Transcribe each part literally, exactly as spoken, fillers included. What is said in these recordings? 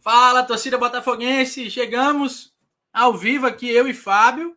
Fala, torcida botafoguense! Chegamos ao vivo aqui, eu e Fábio.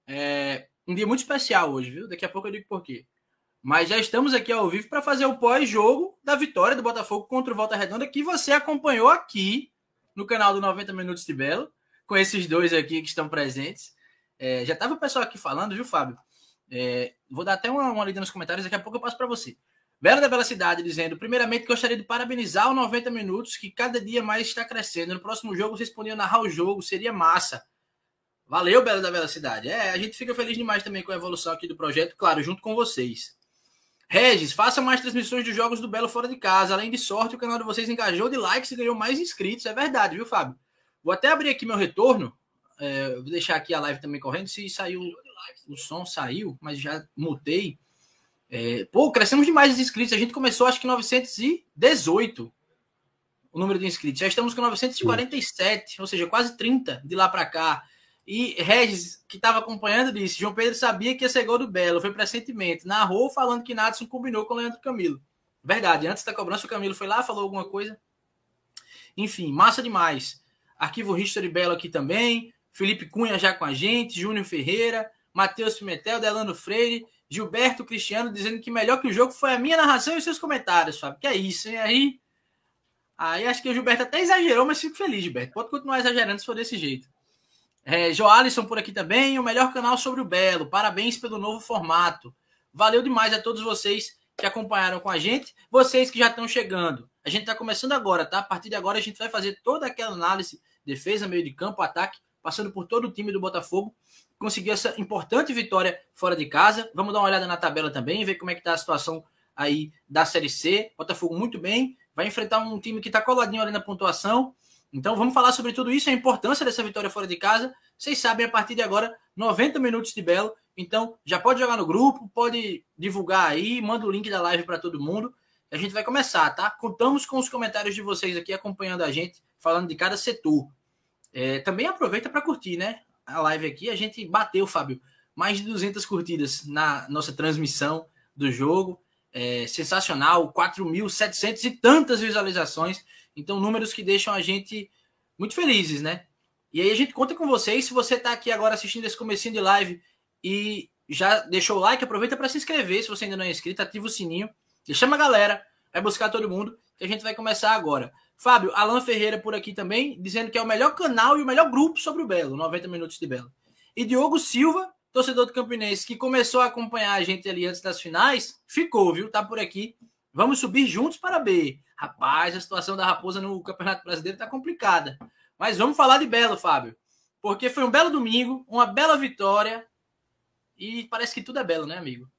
É um dia muito especial hoje, viu? Daqui a pouco eu digo por quê. Mas já estamos aqui ao vivo para fazer o pós-jogo da vitória do Botafogo contra o Volta Redonda, que você acompanhou aqui no canal do noventa Minutos de Belo, com esses dois aqui que estão presentes. É, já estava o pessoal aqui falando, viu, Fábio? É, vou dar até uma, uma lida nos comentários, daqui a pouco eu passo para você. Bela da Bela Cidade dizendo: primeiramente gostaria de parabenizar o noventa Minutos, que cada dia mais está crescendo. No próximo jogo vocês podiam narrar o jogo, seria massa. Valeu, Bela da Bela Cidade. É, a gente fica feliz demais também com a evolução aqui do projeto, claro, junto com vocês. Regis, faça mais transmissões dos jogos do Belo fora de casa. Além de sorte, o canal de vocês engajou de likes e ganhou mais inscritos. É verdade, viu, Fábio? Vou até abrir aqui meu retorno. É, vou deixar aqui a live também correndo. Se saiu, o som saiu, mas já mutei. É, pô, crescemos demais os inscritos. A gente começou, acho que novecentos e dezoito o número de inscritos. Já estamos com novecentos e quarenta e sete, ou seja, quase trinta de lá para cá. E Regis, que estava acompanhando, disse: João Pedro sabia que ia ser gol do Belo, foi pressentimento. Narrou falando que Nadson combinou com o Leandro Camilo. Verdade, antes da cobrança o Camilo foi lá, falou alguma coisa. Enfim, massa demais. Arquivo History Belo aqui também. Felipe Cunha já com a gente. Júnior Ferreira. Matheus Pimentel, Delano Freire. Gilberto Cristiano dizendo que melhor que o jogo foi a minha narração e os seus comentários, Fábio. Que é isso, hein? Aí, aí acho que o Gilberto até exagerou, mas fico feliz, Gilberto. Pode continuar exagerando se for desse jeito. É, Joalisson por aqui também, o melhor canal sobre o Belo. Parabéns pelo novo formato. Valeu demais a todos vocês que acompanharam com a gente. Vocês que já estão chegando. A gente está começando agora, tá? A partir de agora a gente vai fazer toda aquela análise, defesa, meio de campo, ataque, passando por todo o time do Botafogo. Conseguiu essa importante vitória fora de casa. Vamos dar uma olhada na tabela também, ver como é que está a situação aí da Série C. Botafogo muito bem, vai enfrentar um time que está coladinho ali na pontuação. Então vamos falar sobre tudo isso, a importância dessa vitória fora de casa. Vocês sabem, a partir de agora, noventa Minutos de Belo. Então já pode jogar no grupo, pode divulgar aí, manda o link da live para todo mundo. A gente vai começar, tá? Contamos com os comentários de vocês aqui acompanhando a gente, falando de cada setor. É, também aproveita para curtir, né? A live aqui, a gente bateu, Fábio, mais de duzentas curtidas na nossa transmissão do jogo. É sensacional, quatro mil e setecentas e tantas visualizações. Então, números que deixam a gente muito felizes, né? E aí a gente conta com vocês. Se você está aqui agora assistindo esse comecinho de live e já deixou o like, aproveita para se inscrever. Se você ainda não é inscrito, ativa o sininho e chama a galera, vai buscar todo mundo, que a gente vai começar agora. Fábio, Alan Ferreira por aqui também, dizendo que é o melhor canal e o melhor grupo sobre o Belo, noventa Minutos de Belo. E Diogo Silva, torcedor do Campinense, que começou a acompanhar a gente ali antes das finais, ficou, viu? Tá por aqui. Vamos subir juntos para B. Rapaz, a situação da Raposa no Campeonato Brasileiro tá complicada. Mas vamos falar de Belo, Fábio. Porque foi um belo domingo, uma bela vitória e parece que tudo é belo, né, amigo?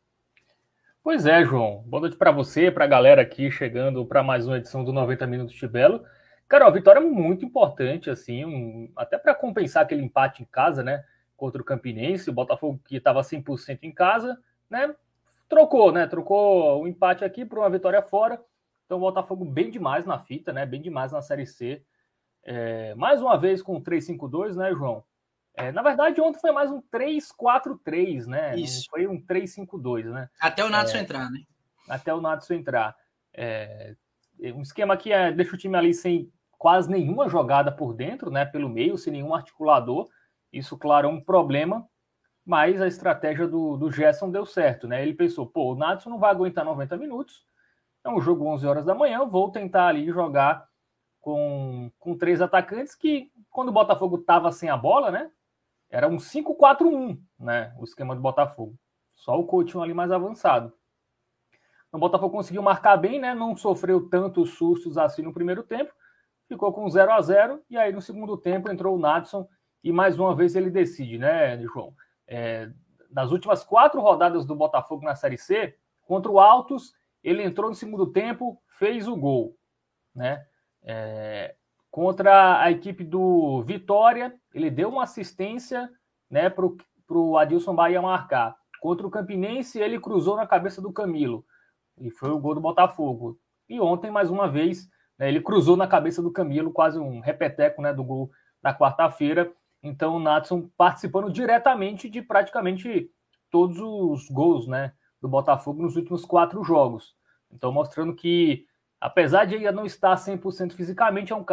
Pois é, João. Boa noite para você, para a galera aqui chegando para mais uma edição do noventa Minutos de Belo. Cara, uma vitória muito importante, assim, um, até para compensar aquele empate em casa, né, contra o Campinense. O Botafogo, que estava cem por cento em casa, né, trocou, né, trocou o empate aqui por uma vitória fora. Então o Botafogo bem demais na fita, né, bem demais na Série C. É, mais uma vez com o três cinco dois, né, João? É, na verdade, ontem foi mais um três quatro três, né? Isso. Não foi um três cinco dois, né? Até o Nadson é, entrar, né? Até o Nadson entrar. É, um esquema que é, deixa o time ali sem quase nenhuma jogada por dentro, né? Pelo meio, sem nenhum articulador. Isso, claro, é um problema, mas a estratégia do, do Gerson deu certo, né? Ele pensou, pô, o Nadson não vai aguentar noventa minutos, é um jogo onze horas da manhã, vou tentar ali jogar com, com três atacantes que, quando o Botafogo estava sem a bola, né? Era um cinco quatro um, né? O esquema do Botafogo. Só o Coutinho ali mais avançado. O Botafogo conseguiu marcar bem, né? Não sofreu tantos sustos assim no primeiro tempo. Ficou com zero a zero. E aí no segundo tempo entrou o Nadson. E mais uma vez ele decide, né, João? É, nas últimas quatro rodadas do Botafogo na Série C, contra o Altos, ele entrou no segundo tempo, fez o gol, né? É, contra a equipe do Vitória, ele deu uma assistência, né, para o Adilson Bahia marcar. Contra o Campinense, ele cruzou na cabeça do Camilo. E foi o gol do Botafogo. E ontem, mais uma vez, né, ele cruzou na cabeça do Camilo, quase um repeteco, né, do gol na quarta-feira. Então, o Nadson participando diretamente de praticamente todos os gols, né, do Botafogo nos últimos quatro jogos. Então, mostrando que, apesar de ainda não estar cem por cento fisicamente, é um cara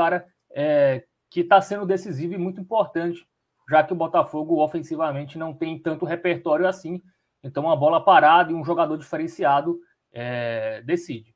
é, que está sendo decisivo e muito importante, já que o Botafogo ofensivamente não tem tanto repertório assim. Então, uma bola parada e um jogador diferenciado é, decide.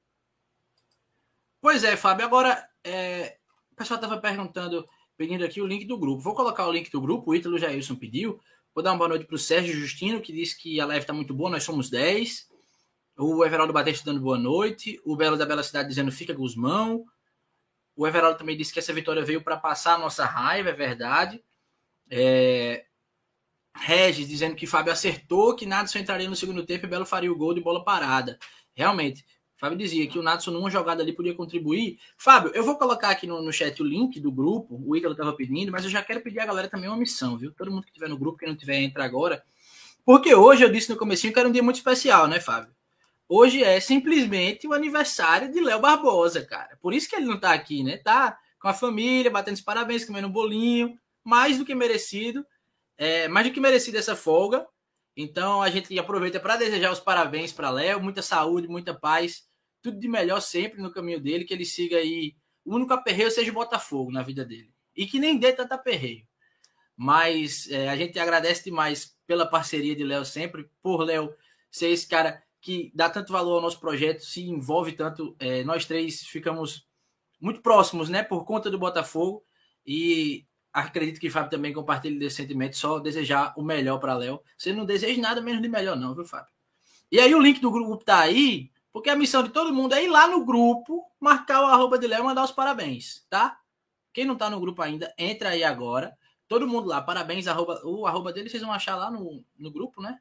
Pois é, Fábio. Agora, é, o pessoal estava perguntando, pedindo aqui o link do grupo. Vou colocar o link do grupo, o Ítalo Jailson pediu. Vou dar uma boa noite para o Sérgio Justino, que disse que a live está muito boa, nós somos dez. O Everaldo Batista dando boa noite. O Belo da Bela Cidade dizendo fica Guzmão. O Everaldo também disse que essa vitória veio para passar a nossa raiva, é verdade. É... Regis dizendo que Fábio acertou, que Nadson entraria no segundo tempo e Belo faria o gol de bola parada. Realmente, Fábio dizia que o Nadson numa jogada ali podia contribuir. Fábio, eu vou colocar aqui no, no chat o link do grupo, o Ícaro estava pedindo, mas eu já quero pedir a galera também uma missão, viu? Todo mundo que estiver no grupo, quem não tiver, entra agora. Porque hoje, eu disse no comecinho que era um dia muito especial, né, Fábio? Hoje é simplesmente o aniversário de Léo Barbosa, cara. Por isso que ele não tá aqui, né? Tá com a família, batendo os parabéns, comendo um bolinho, mais do que merecido. É, mais do que merecido essa folga. Então a gente aproveita para desejar os parabéns para Léo, muita saúde, muita paz, tudo de melhor sempre no caminho dele, que ele siga aí, o único aperreio seja o Botafogo na vida dele. E que nem dê tanto aperreio. Mas é, a gente agradece demais pela parceria de Léo sempre, por Léo ser esse cara que dá tanto valor ao nosso projeto, se envolve tanto. É, nós três ficamos muito próximos, né, por conta do Botafogo, e acredito que o Fábio também compartilhe desse sentimento, só desejar o melhor para Léo. Você não deseja nada menos de melhor não, viu, Fábio? E aí o link do grupo tá aí, porque a missão de todo mundo é ir lá no grupo, marcar o arroba de Léo e mandar os parabéns, tá? Quem não tá no grupo ainda, entra aí agora. Todo mundo lá, parabéns, arroba, o arroba dele vocês vão achar lá no, no grupo, né?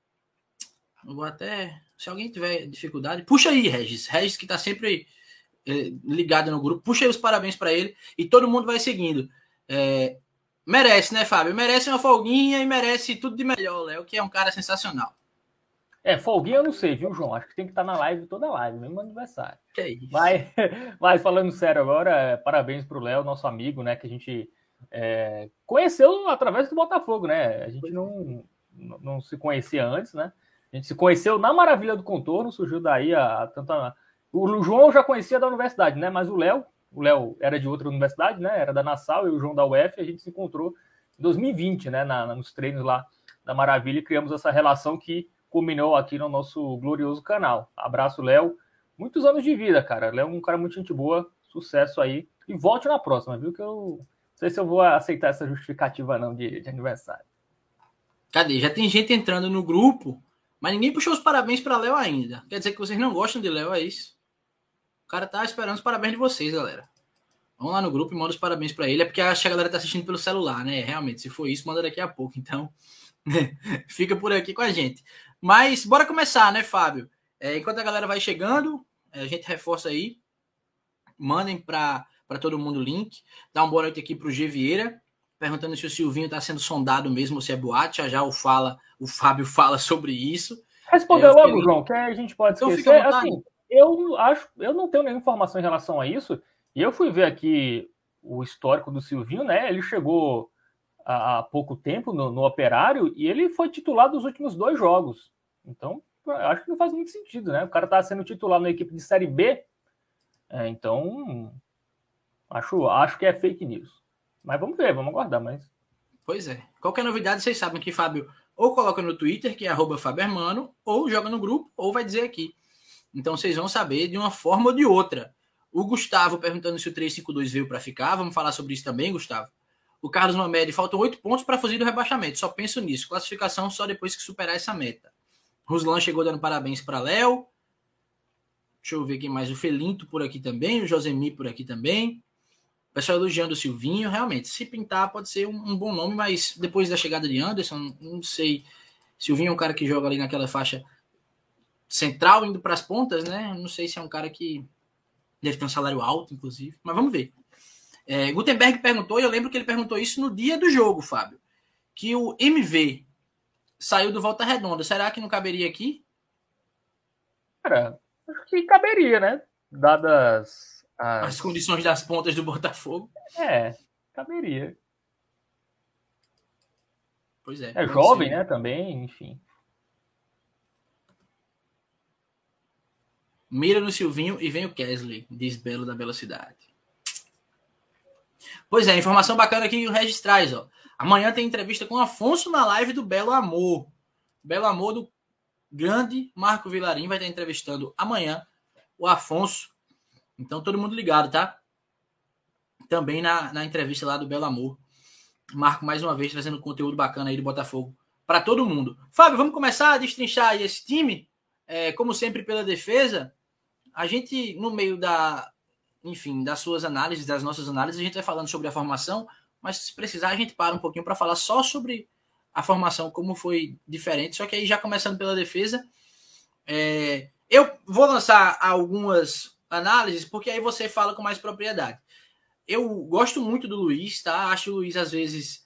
Eu vou até... Se alguém tiver dificuldade, puxa aí, Regis. Regis que tá sempre é, ligado no grupo. Puxa aí os parabéns para ele e todo mundo vai seguindo. É, merece, né, Fábio? Merece uma folguinha e merece tudo de melhor, Léo, que é um cara sensacional. É, folguinha eu não sei, viu, João? Acho que tem que estar na live toda a live, mesmo aniversário. Que é isso. Mas, mas falando sério agora, parabéns pro Léo, nosso amigo, né, que a gente é, conheceu através do Botafogo, né? A gente não, não se conhecia antes, né? A gente se conheceu na Maravilha do Contorno, surgiu daí a, a tanta... O João eu já conhecia da universidade, né? Mas o Léo, o Léo era de outra universidade, né? Era da Nassau, e o João da U F, a gente se encontrou em dois mil e vinte, né? Na, nos treinos lá da Maravilha, e criamos essa relação que culminou aqui no nosso glorioso canal. Abraço, Léo. Muitos anos de vida, cara. Léo é um cara muito gente boa, sucesso aí. E volte na próxima, viu? Que eu não sei se eu vou aceitar essa justificativa não de, de aniversário. Cadê? Já tem gente entrando no grupo, mas ninguém puxou os parabéns para Léo ainda. Quer dizer que vocês não gostam de Léo, é isso? O cara tá esperando os parabéns de vocês, galera. Vamos lá no grupo e manda os parabéns para ele. É porque acho que a galera tá assistindo pelo celular, né? Realmente, se for isso, manda daqui a pouco. Então, fica por aqui com a gente. Mas bora começar, né, Fábio? É, enquanto a galera vai chegando, a gente reforça aí. Mandem para todo mundo o link. Dá uma boa noite aqui para o G Vieira, perguntando se o Silvinho está sendo sondado mesmo ou se é boate. Já já o, fala, o Fábio fala sobre isso. Respondeu é, logo, fiquei... João, que a gente pode então esquecer. Fica assim, eu acho, eu não tenho nenhuma informação em relação a isso. E eu fui ver aqui o histórico do Silvinho, né? Ele chegou há pouco tempo no, no Operário e ele foi titular dos últimos dois jogos. Então, acho que não faz muito sentido, né? O cara tá sendo titular na equipe de Série B, é, então acho, acho que é fake news. Mas vamos ver, vamos aguardar. Mas... Pois é. Qualquer novidade, vocês sabem que Fábio ou coloca no Twitter, que é arroba Fábio Hermano, ou joga no grupo, ou vai dizer aqui. Então vocês vão saber de uma forma ou de outra. O Gustavo perguntando se o três cinco dois veio para ficar. Vamos falar sobre isso também, Gustavo. O Carlos Mamede, faltam oito pontos para fugir do rebaixamento. Só penso nisso. Classificação só depois que superar essa meta. Ruslan chegou dando parabéns para Léo. Deixa eu ver quem mais. O Felinto por aqui também. O Josemi por aqui também. O pessoal elogiando o Silvinho. Realmente, se pintar pode ser um, um bom nome, mas depois da chegada de Anderson, não sei. Silvinho é um cara que joga ali naquela faixa central, indo para as pontas, né? Não sei se é um cara que deve ter um salário alto, inclusive. Mas vamos ver. É, Gutenberg perguntou, e eu lembro que ele perguntou isso no dia do jogo, Fábio, que o M V saiu do Volta Redonda. Será que não caberia aqui? Cara, acho que caberia, né? Dadas as... as condições das pontas do Botafogo. É, caberia. Pois é. É jovem, ser. Né? Também, enfim. Mira no Silvinho e vem o Kesley, diz Belo da Bela Cidade. Pois é, informação bacana aqui o Regis traz, ó. Amanhã tem entrevista com o Afonso na live do Belo Amor. Belo Amor do grande Marco Vilarim vai estar entrevistando amanhã o Afonso. Então, todo mundo ligado, tá? Também na, na entrevista lá do Belo Amor. Marco, mais uma vez, trazendo conteúdo bacana aí do Botafogo para todo mundo. Fábio, vamos começar a destrinchar aí esse time. É, como sempre, pela defesa. A gente, no meio da... enfim, das suas análises, das nossas análises, a gente vai falando sobre a formação, mas se precisar a gente para um pouquinho para falar só sobre a formação, como foi diferente, só que aí já começando pela defesa, é, eu vou lançar algumas análises, porque aí você fala com mais propriedade. Eu gosto muito do Luiz, tá? Acho o Luiz, às vezes...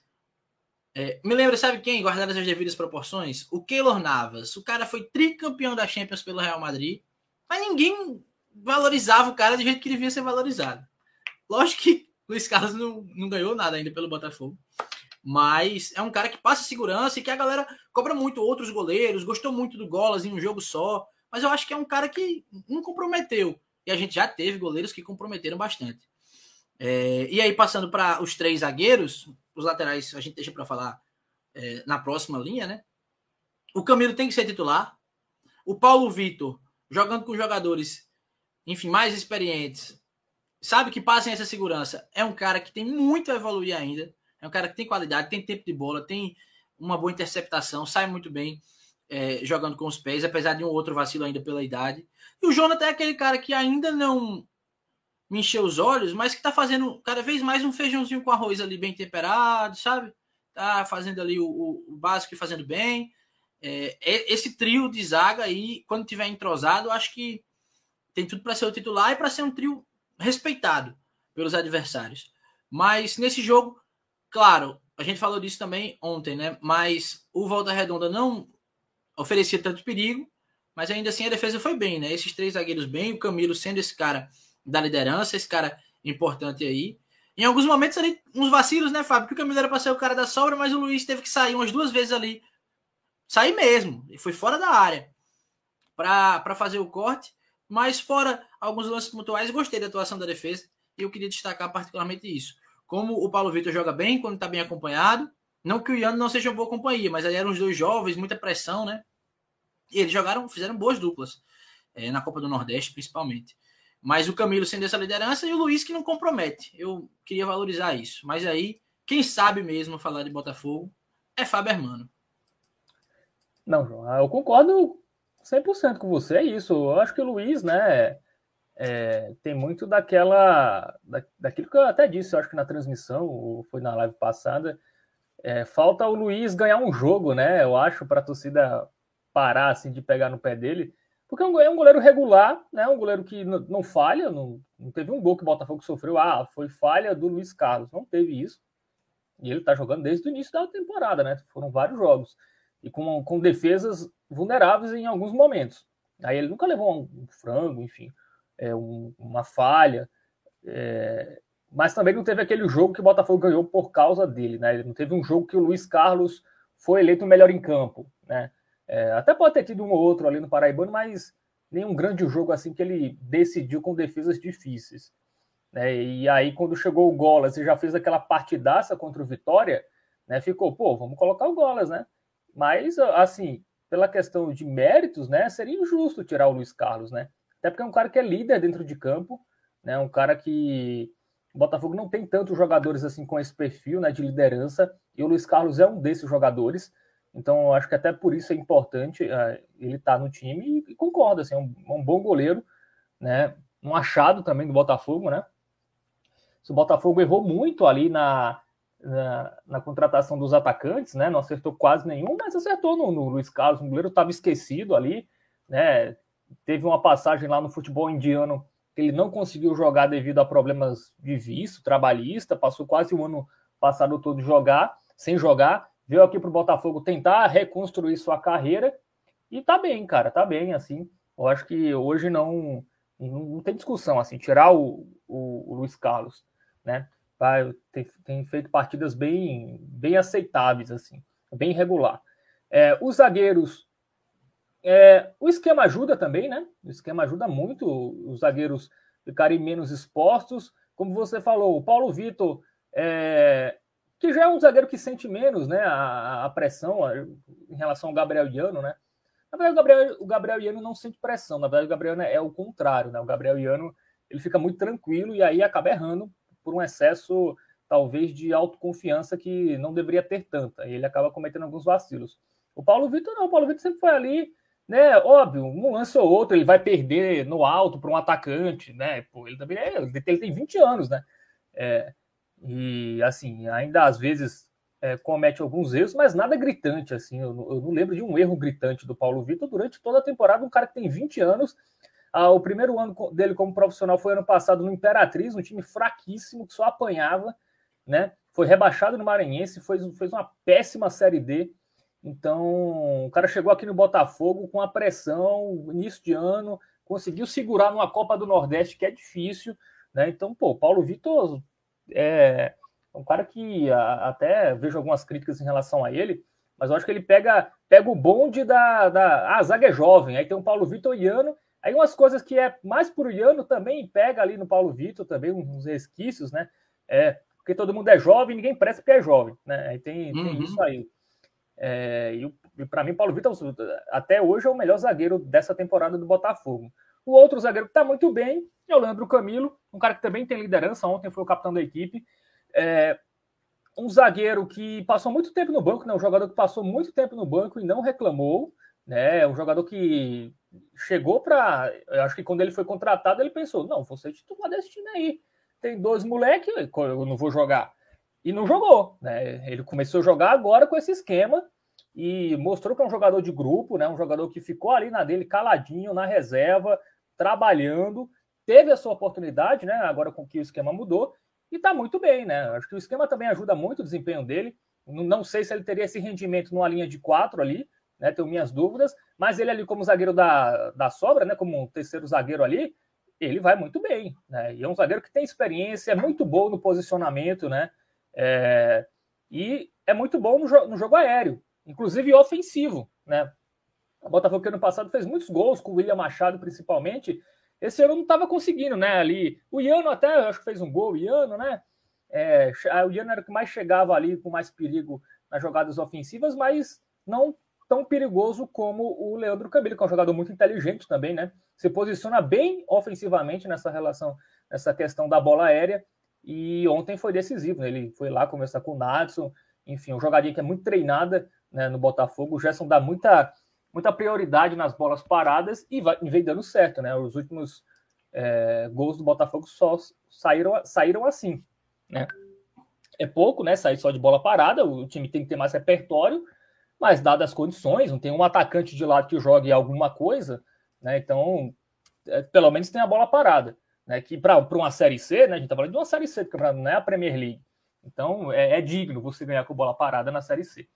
É, me lembra, sabe quem? Guardadas as devidas proporções? O Keylor Navas. O cara foi tricampeão da Champions pelo Real Madrid, mas ninguém valorizava o cara do jeito que ele devia ser valorizado. Lógico que Luiz Carlos não, não ganhou nada ainda pelo Botafogo, mas é um cara que passa segurança e que a galera cobra muito outros goleiros, gostou muito do Golas em um jogo só, mas eu acho que é um cara que não comprometeu, e a gente já teve goleiros que comprometeram bastante. É, e aí, passando para os três zagueiros, os laterais a gente deixa para falar é, na próxima linha, né? O Camilo tem que ser titular, o Paulo Vitor, jogando com jogadores, enfim, mais experientes, sabe que passem essa segurança. É um cara que tem muito a evoluir ainda. É um cara que tem qualidade, tem tempo de bola, tem uma boa interceptação, sai muito bem é, jogando com os pés, apesar de um outro vacilo ainda pela idade. E o Jonathan é aquele cara que ainda não me encheu os olhos, mas que tá fazendo cada vez mais um feijãozinho com arroz ali bem temperado, sabe? Tá fazendo ali o, o básico e fazendo bem. É, esse trio de zaga aí, quando tiver entrosado, acho que tem tudo para ser o titular e para ser um trio respeitado pelos adversários. Mas nesse jogo, claro, a gente falou disso também ontem, né? Mas o Volta Redonda não oferecia tanto perigo, mas ainda assim a defesa foi bem, né? Esses três zagueiros bem, o Camilo sendo esse cara da liderança, esse cara importante aí. Em alguns momentos ali, uns vacilos, né, Fábio? Que o Camilo era para ser o cara da sobra, mas o Luiz teve que sair umas duas vezes ali. Sair mesmo, e foi fora da área para fazer o corte. Mas fora alguns lances pontuais, gostei da atuação da defesa e eu queria destacar particularmente isso. Como o Paulo Vitor joga bem, quando está bem acompanhado. Não que o Ian não seja uma boa companhia, mas aí eram os dois jovens, muita pressão, né? E eles jogaram, fizeram boas duplas, é, na Copa do Nordeste, principalmente. Mas o Camilo sendo essa liderança e o Luiz que não compromete. Eu queria valorizar isso. Mas aí, quem sabe mesmo falar de Botafogo é Fábio Hermano. Não, João, eu concordo cem por cento com você, é isso. Eu acho que o Luiz, né, é, tem muito daquela, da, daquilo que eu até disse, eu acho que na transmissão, ou foi na live passada, é, falta o Luiz ganhar um jogo, né, eu acho, para a torcida parar, assim, de pegar no pé dele, porque é um, é um goleiro regular, né, um goleiro que não, não falha, não, não teve um gol que o Botafogo sofreu, ah, foi falha do Luiz Carlos, não teve isso, e ele tá jogando desde o início da temporada, né, foram vários jogos, e com, com defesas vulneráveis em alguns momentos. Aí ele nunca levou um, um frango, enfim, é, um, uma falha, é, mas também não teve aquele jogo que o Botafogo ganhou por causa dele, né? Ele não teve um jogo que o Luiz Carlos foi eleito o melhor em campo, né? É, até pode ter tido um ou outro ali no Paraibano, mas nenhum grande jogo assim que ele decidiu com defesas difíceis, né? E aí quando chegou o Golas e já fez aquela partidaça contra o Vitória, né? Ficou, pô, vamos colocar o Golas, né? Mas, assim, pela questão de méritos, né, seria injusto tirar o Luiz Carlos, né? Até porque é um cara que é líder dentro de campo, né? Um cara que o Botafogo não tem tantos jogadores assim com esse perfil, né, de liderança, e o Luiz Carlos é um desses jogadores. Então, eu acho que até por isso é importante uh, ele estar tá no time e, e concordo, assim, é um, um bom goleiro, né? Um achado também do Botafogo, né? Se o Botafogo errou muito ali na Na, na contratação dos atacantes, né? Não acertou quase nenhum, mas acertou no, no Luiz Carlos. O goleiro estava esquecido ali, né? Teve uma passagem lá no futebol indiano que ele não conseguiu jogar devido a problemas de visto trabalhista, passou quase o ano passado todo jogar, sem jogar, veio aqui para o Botafogo tentar reconstruir sua carreira e tá bem, cara, tá bem, assim. Eu acho que hoje não, não, não tem discussão, assim, tirar o, o, o Luiz Carlos, né? Vai, tem, tem feito partidas bem, bem aceitáveis, assim, bem regular. É, os zagueiros, é, o esquema ajuda também, né? O esquema ajuda muito os zagueiros ficarem menos expostos, como você falou, o Paulo Vitor, é, que já é um zagueiro que sente menos, né, a, a pressão a, em relação ao Gabriel Iano, né? Na verdade, o Gabriel, o Gabriel Iano não sente pressão, na verdade, o Gabriel é o contrário, né? O Gabriel Iano, ele fica muito tranquilo e aí acaba errando por um excesso, talvez, de autoconfiança que não deveria ter tanta, e ele acaba cometendo alguns vacilos. O Paulo Vitor não, o Paulo Vitor sempre foi ali, né? Óbvio, um lance ou outro ele vai perder no alto para um atacante, né? Pô, ele também é, ele tem vinte anos, né? É, e assim, ainda às vezes é, comete alguns erros, mas nada gritante, assim. Eu não, eu não lembro de um erro gritante do Paulo Vitor durante toda a temporada. Um cara que tem vinte anos, ah, o primeiro ano dele como profissional foi ano passado no Imperatriz, um time fraquíssimo que só apanhava, né? Foi rebaixado no Maranhense, fez, fez uma péssima Série D. Então, o cara chegou aqui no Botafogo com a pressão, início de ano, conseguiu segurar numa Copa do Nordeste, que é difícil, né? Então, pô, Paulo Vitor é um cara que a, até vejo algumas críticas em relação a ele, mas eu acho que ele pega, pega o bonde da, da... Ah, a zaga é jovem, aí tem o Paulo Vitor e o Iano, aí umas coisas que é mais pro Iano também pega ali no Paulo Vitor, também uns resquícios, né? É, porque todo mundo é jovem, ninguém presta porque é jovem, né? Aí tem, tem uhum. isso aí. É, e, e para mim, Paulo Vitor, até hoje, é o melhor zagueiro dessa temporada do Botafogo. O outro zagueiro que está muito bem é o Leandro Camilo, um cara que também tem liderança, ontem foi o capitão da equipe. É, um zagueiro que passou muito tempo no banco, né? Um jogador que passou muito tempo no banco e não reclamou, né? Um jogador que chegou para... Eu acho que quando ele foi contratado, ele pensou, não, vou ser titular desse time aí. Tem dois moleques, eu não vou jogar. E não jogou, né? Ele começou a jogar agora com esse esquema e mostrou que é um jogador de grupo, né? Um jogador que ficou ali na dele, caladinho, na reserva, trabalhando, teve a sua oportunidade, né? Agora com que o esquema mudou, e tá muito bem, né? Acho que o esquema também ajuda muito o desempenho dele. Não sei se ele teria esse rendimento numa linha de quatro ali, né? Tenho minhas dúvidas, mas ele ali como zagueiro da, da sobra, né? Como um terceiro zagueiro ali, ele vai muito bem, né? E é um zagueiro que tem experiência, é muito bom no posicionamento, né? É, e é muito bom no, jo- no jogo aéreo, inclusive ofensivo, né? O Botafogo que ano passado fez muitos gols com o William Machado, principalmente. Esse ano não estava conseguindo, né? Ali, o Iano até acho que fez um gol, o Iano, né? É, o Iano era o que mais chegava ali com mais perigo nas jogadas ofensivas, mas não tão perigoso como o Leandro Camilo, que é um jogador muito inteligente também, né? Se posiciona bem ofensivamente nessa relação, nessa questão da bola aérea. E ontem foi decisivo, né? Ele foi lá conversar com o Natson, enfim, uma jogadinha que é muito treinada, né, no Botafogo. O Gerson dá muita, muita prioridade nas bolas paradas e, vai, e vem dando certo, né? Os últimos é, gols do Botafogo só saíram, saíram assim, né? É pouco, né? Sair só de bola parada, o time tem que ter mais repertório, mas dadas as condições, não tem um atacante de lado que jogue alguma coisa, né? Então, é, pelo menos tem a bola parada. Né, que para uma Série C, né, a gente está falando de uma Série C, porque não é a Premier League. Então, é, é digno você ganhar com bola parada na Série C.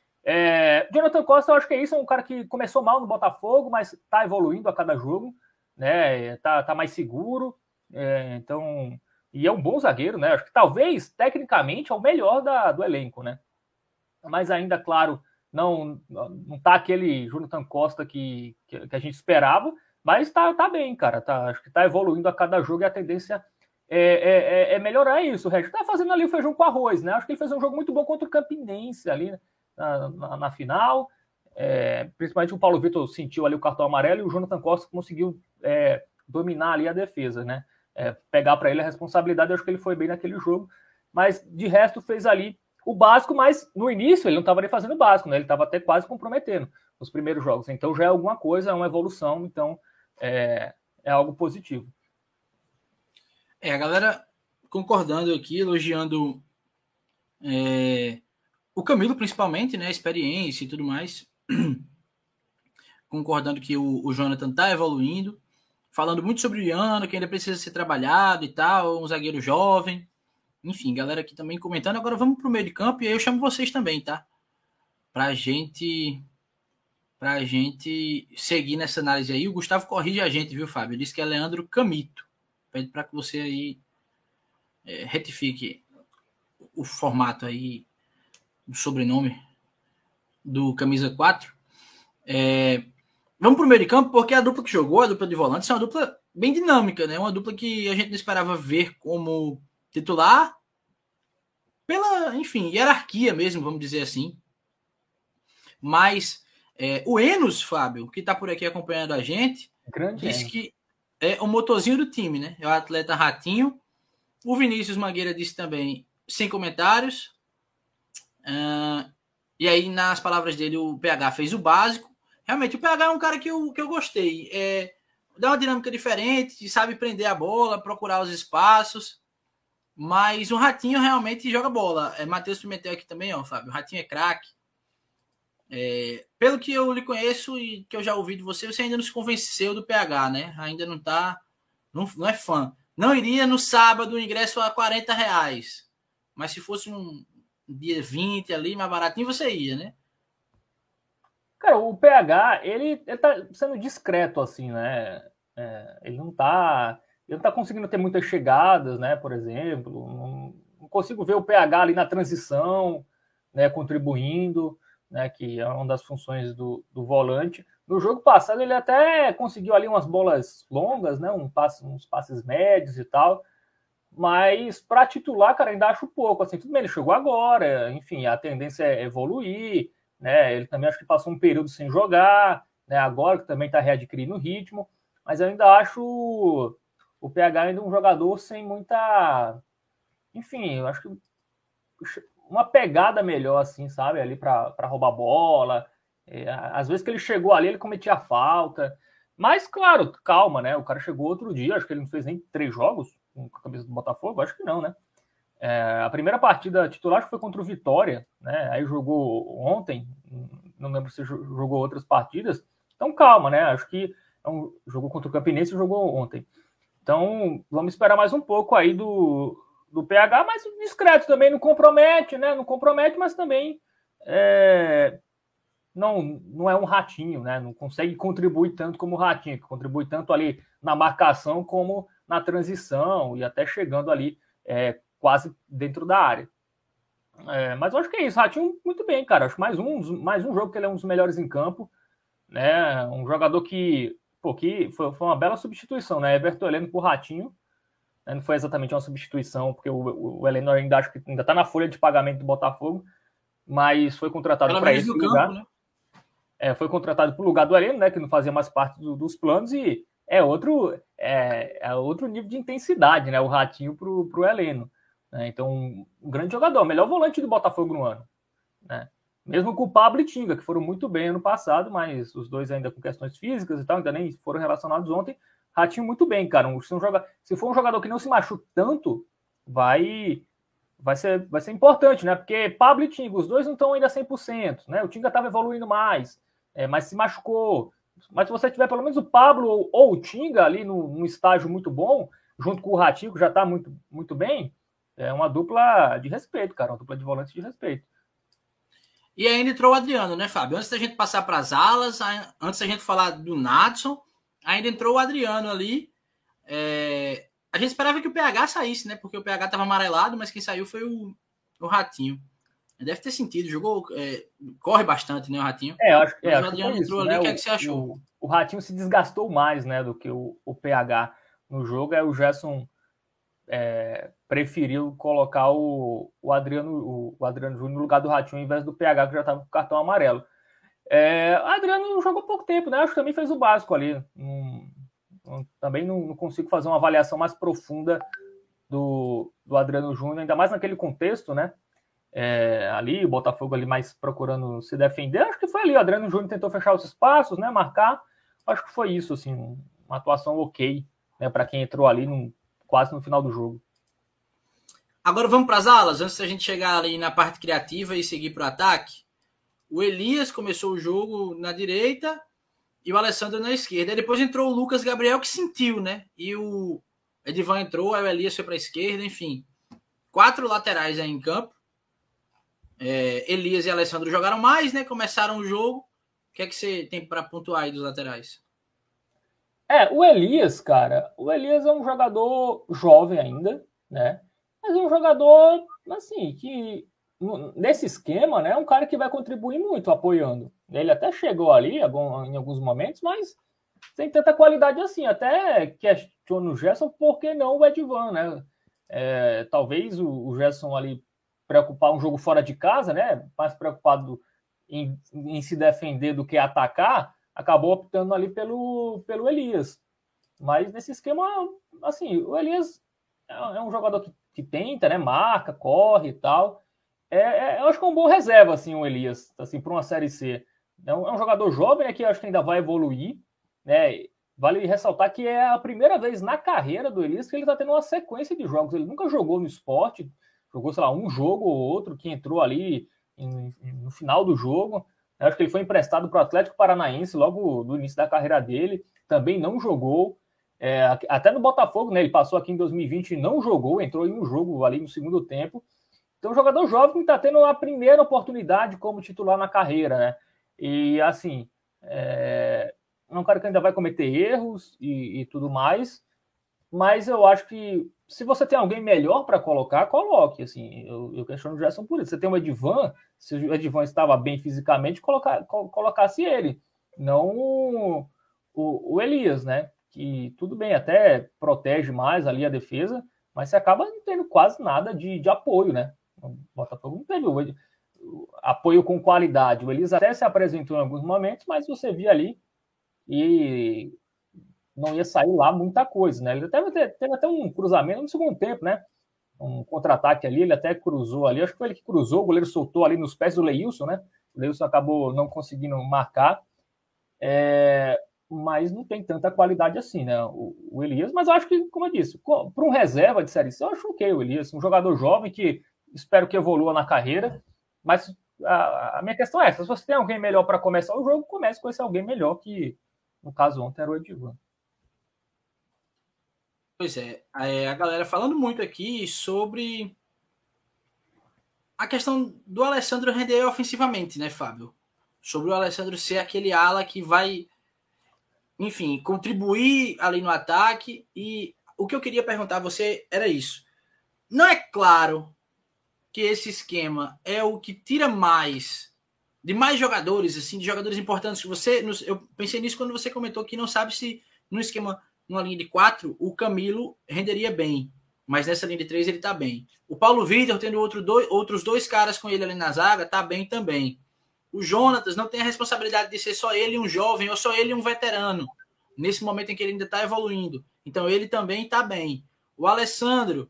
É, Jonathan Costa, eu acho que é isso, é um cara que começou mal no Botafogo, mas está evoluindo a cada jogo, né, tá, tá mais seguro, é, então, e é um bom zagueiro, né, acho que talvez, tecnicamente, é o melhor da, do elenco, né, mas ainda, claro, não, não tá aquele Jonathan Costa que, que, que a gente esperava, mas tá, tá bem, cara. Tá, acho que tá evoluindo a cada jogo e a tendência é, é, é melhorar isso. O Regis tá fazendo ali o feijão com arroz, né? Acho que ele fez um jogo muito bom contra o Campinense ali, né? na, na, na final. É, principalmente o Paulo Vitor sentiu ali o cartão amarelo e o Jonathan Costa conseguiu é, dominar ali a defesa, né? É, pegar para ele a responsabilidade. Eu acho que ele foi bem naquele jogo. Mas de resto fez ali o básico, mas no início ele não estava nem fazendo o básico, né? Ele estava até quase comprometendo os primeiros jogos. Então já é alguma coisa, é uma evolução. Então É, é algo positivo. É, a galera concordando aqui, elogiando é, o Camilo, principalmente, né? A experiência e tudo mais. Concordando que o, o Jonathan tá evoluindo. Falando muito sobre o Iano, que ainda precisa ser trabalhado e tal, um zagueiro jovem. Enfim, galera aqui também comentando. Agora vamos pro meio de campo e aí eu chamo vocês também, tá? Pra gente... Pra gente seguir nessa análise aí. O Gustavo corrige a gente, viu, Fábio? Ele disse que é Leandro Camito. Pede para que você aí é, retifique o formato aí, o sobrenome do camisa quatro. É, vamos pro meio de campo, porque a dupla que jogou, a dupla de volantes, é uma dupla bem dinâmica, né? Uma dupla que a gente não esperava ver como titular, pela, enfim, hierarquia mesmo, vamos dizer assim. Mas é, o Enos, Fábio, que está por aqui acompanhando a gente, Grande disse Enos. que é o motorzinho do time, né? É o atleta Ratinho. O Vinícius Mangueira disse também, sem comentários. Uh, e aí, nas palavras dele, o P H fez o básico. Realmente, o P H é um cara que eu, que eu gostei. É, dá uma dinâmica diferente, sabe prender a bola, procurar os espaços. Mas o Ratinho realmente joga bola. É, Matheus Pimentel aqui também, ó, Fábio. O Ratinho é craque. É, pelo que eu lhe conheço e que eu já ouvi de você, você ainda não se convenceu do P H, né? Ainda não tá. Não, não é fã. Não iria no sábado o ingresso a quarenta reais. Mas se fosse um dia vinte ali, mais baratinho, você ia, né? Cara, o P H, ele, ele tá sendo discreto, assim, né? É, ele não tá. Ele não tá conseguindo ter muitas chegadas, né? Por exemplo. Não, não consigo ver o P H ali na transição, né? Contribuindo, né? Que é uma das funções do, do volante. No jogo passado, ele até conseguiu ali umas bolas longas, né? Um passe, uns passes médios e tal. Mas para titular, cara, ainda acho pouco. Assim, tudo bem, ele chegou agora, enfim, a tendência é evoluir, né? Ele também acho que passou um período sem jogar, né? Agora que também está readquirindo ritmo, mas eu ainda acho o P H ainda um jogador sem muita, enfim, eu acho que uma pegada melhor, assim, sabe, ali para roubar bola. É, às vezes que ele chegou ali, ele cometia falta. Mas, claro, calma, né? O cara chegou outro dia, acho que ele não fez nem três jogos com a cabeça do Botafogo, acho que não, né? É, a primeira partida titular acho que foi contra o Vitória, né? Aí jogou ontem, não lembro se jogou outras partidas. Então, calma, né? Acho que é um, jogou contra o Campinense e jogou ontem. Então, vamos esperar mais um pouco aí do, do P H, mas discreto também, não compromete, né? Não compromete, mas também é, não, não é um Ratinho, né? Não consegue contribuir tanto como o Ratinho, que contribui tanto ali na marcação como na transição e até chegando ali é, quase dentro da área. É, mas eu acho que é isso, Ratinho muito bem, cara. Acho mais um, mais um jogo que ele é um dos melhores em campo, né? Um jogador que, pô, que foi, foi uma bela substituição, né? Everton Heleno por Ratinho. Né? Não foi exatamente uma substituição, porque o, o Heleno ainda acho que ainda está na folha de pagamento do Botafogo, mas foi contratado para esse lugar. Campo, né? É, foi contratado para o lugar do Heleno, né? Que não fazia mais parte do, dos planos, e é outro, é, é outro nível de intensidade, né? O Ratinho para o Heleno. Né? Então, um, um grande jogador, melhor volante do Botafogo no ano. Né? Mesmo com o Pablo e Tinga, que foram muito bem ano passado, mas os dois ainda com questões físicas e tal, ainda nem foram relacionados ontem. Ratinho muito bem, cara. Se, um joga... se for um jogador que não se machuca tanto, vai... Vai ser, vai ser importante, né? Porque Pablo e Tinga, os dois não estão ainda cem por cento, né? O Tinga estava evoluindo mais, é, mas se machucou. Mas se você tiver pelo menos o Pablo ou, ou o Tinga ali no, num estágio muito bom, junto com o Ratinho, que já está muito, muito bem, é uma dupla de respeito, cara. Uma dupla de volantes de respeito. E ainda entrou o Adriano, né, Fábio? Antes da gente passar para as alas, antes da gente falar do Nadson, ainda entrou o Adriano ali. É... A gente esperava que o P H saísse, né? Porque o P H estava amarelado, mas quem saiu foi o, o Ratinho. Deve ter sentido, jogou, é, corre bastante, né, o Ratinho? É, acho, é, o acho Adriano que foi entrou isso, ali, né? o que o, é que você achou? O, o Ratinho se desgastou mais, né, do que o, o P H no jogo. Aí o Gerson é, preferiu colocar o, o Adriano, o, o Adriano Júnior no lugar do Ratinho, ao invés do P H, que já estava com o cartão amarelo. É, o Adriano jogou pouco tempo, né? Acho que também fez o básico ali. Um, um, também não, não consigo fazer uma avaliação mais profunda do, do Adriano Júnior, ainda mais naquele contexto, né? É, ali, o Botafogo ali mais procurando se defender. Acho que foi ali, o Adriano Júnior tentou fechar os espaços, né? Marcar. Acho que foi isso, assim, uma atuação ok, né? Para quem entrou ali no, quase no final do jogo. Agora vamos para as alas, antes da gente chegar ali na parte criativa e seguir para o ataque. O Elias começou o jogo na direita e o Alessandro na esquerda. Aí depois entrou o Lucas Gabriel, que sentiu, né? E o Edivan entrou, aí o Elias foi para a esquerda, enfim. Quatro laterais aí em campo. É, Elias e Alessandro jogaram mais, né? Começaram o jogo. O que é que você tem para pontuar aí dos laterais? É, o Elias, cara, o Elias é um jogador jovem ainda, né? Mas é um jogador, assim, que nesse esquema, né, é um cara que vai contribuir muito apoiando. Ele até chegou ali em alguns momentos, mas sem tanta qualidade assim. Até questiono o Gerson, por que não o Edvan, né? É, talvez o, o Gerson ali preocupar um jogo fora de casa, né? Mais preocupado em, em se defender do que atacar, acabou optando ali pelo, pelo Elias. Mas nesse esquema, assim, o Elias é, é um jogador que, que tenta, né? Marca, corre e tal. É, é, eu acho que é um bom reserva, assim, o Elias, assim, para uma Série C. É um, é um jogador jovem, né, que eu acho que ainda vai evoluir, né? Vale ressaltar que é a primeira vez na carreira do Elias que ele está tendo uma sequência de jogos. Ele nunca jogou no esporte, jogou, sei lá, um jogo ou outro que entrou ali em, em, no final do jogo. Eu acho que ele foi emprestado para o Atlético Paranaense logo no início da carreira dele, também não jogou. É, até no Botafogo, né? Ele passou aqui em dois mil e vinte e não jogou, entrou em um jogo ali no segundo tempo. Então, um jogador jovem que está tendo a primeira oportunidade como titular na carreira, né? E, assim, é, é um cara que ainda vai cometer erros e, e tudo mais, mas eu acho que se você tem alguém melhor para colocar, coloque, assim. Eu, eu questiono o Gerson por isso. Você tem o Edvan, se o Edvan estava bem fisicamente, colocar, colocasse ele, não o, o, o Elias, né? Que tudo bem, até protege mais ali a defesa, mas você acaba não tendo quase nada de, de apoio, né? O Botafogo não teve o, o apoio com qualidade. O Elias até se apresentou em alguns momentos, mas você via ali e não ia sair lá muita coisa, né? Ele até teve, teve até um cruzamento no segundo tempo, né? Um contra-ataque ali, ele até cruzou ali, acho que foi ele que cruzou, o goleiro soltou ali nos pés do Leilson, né? O Leilson acabou não conseguindo marcar, é, mas não tem tanta qualidade assim, né? O, o Elias, mas eu acho que, como eu disse, para um reserva de Série C, eu acho ok o Elias, um jogador jovem que espero que evolua na carreira, mas a, a minha questão é essa, se você tem alguém melhor para começar o jogo, comece com esse alguém melhor, que no caso ontem era o Edvan. Pois é, a galera falando muito aqui sobre a questão do Alessandro render ofensivamente, né, Fábio? Sobre o Alessandro ser aquele ala que vai, enfim, contribuir ali no ataque. E o que eu queria perguntar a você era isso. Não é claro que esse esquema é o que tira mais de mais jogadores, assim, de jogadores importantes. Você, eu pensei nisso quando você comentou que não sabe se no esquema, numa linha de quatro, o Camilo renderia bem, mas nessa linha de três ele tá bem. O Paulo Vitor, tendo outro dois, outros dois caras com ele ali na zaga, tá bem também. O Jonatas não tem a responsabilidade de ser só ele um jovem ou só ele um veterano, nesse momento em que ele ainda está evoluindo. Então ele também tá bem. O Alessandro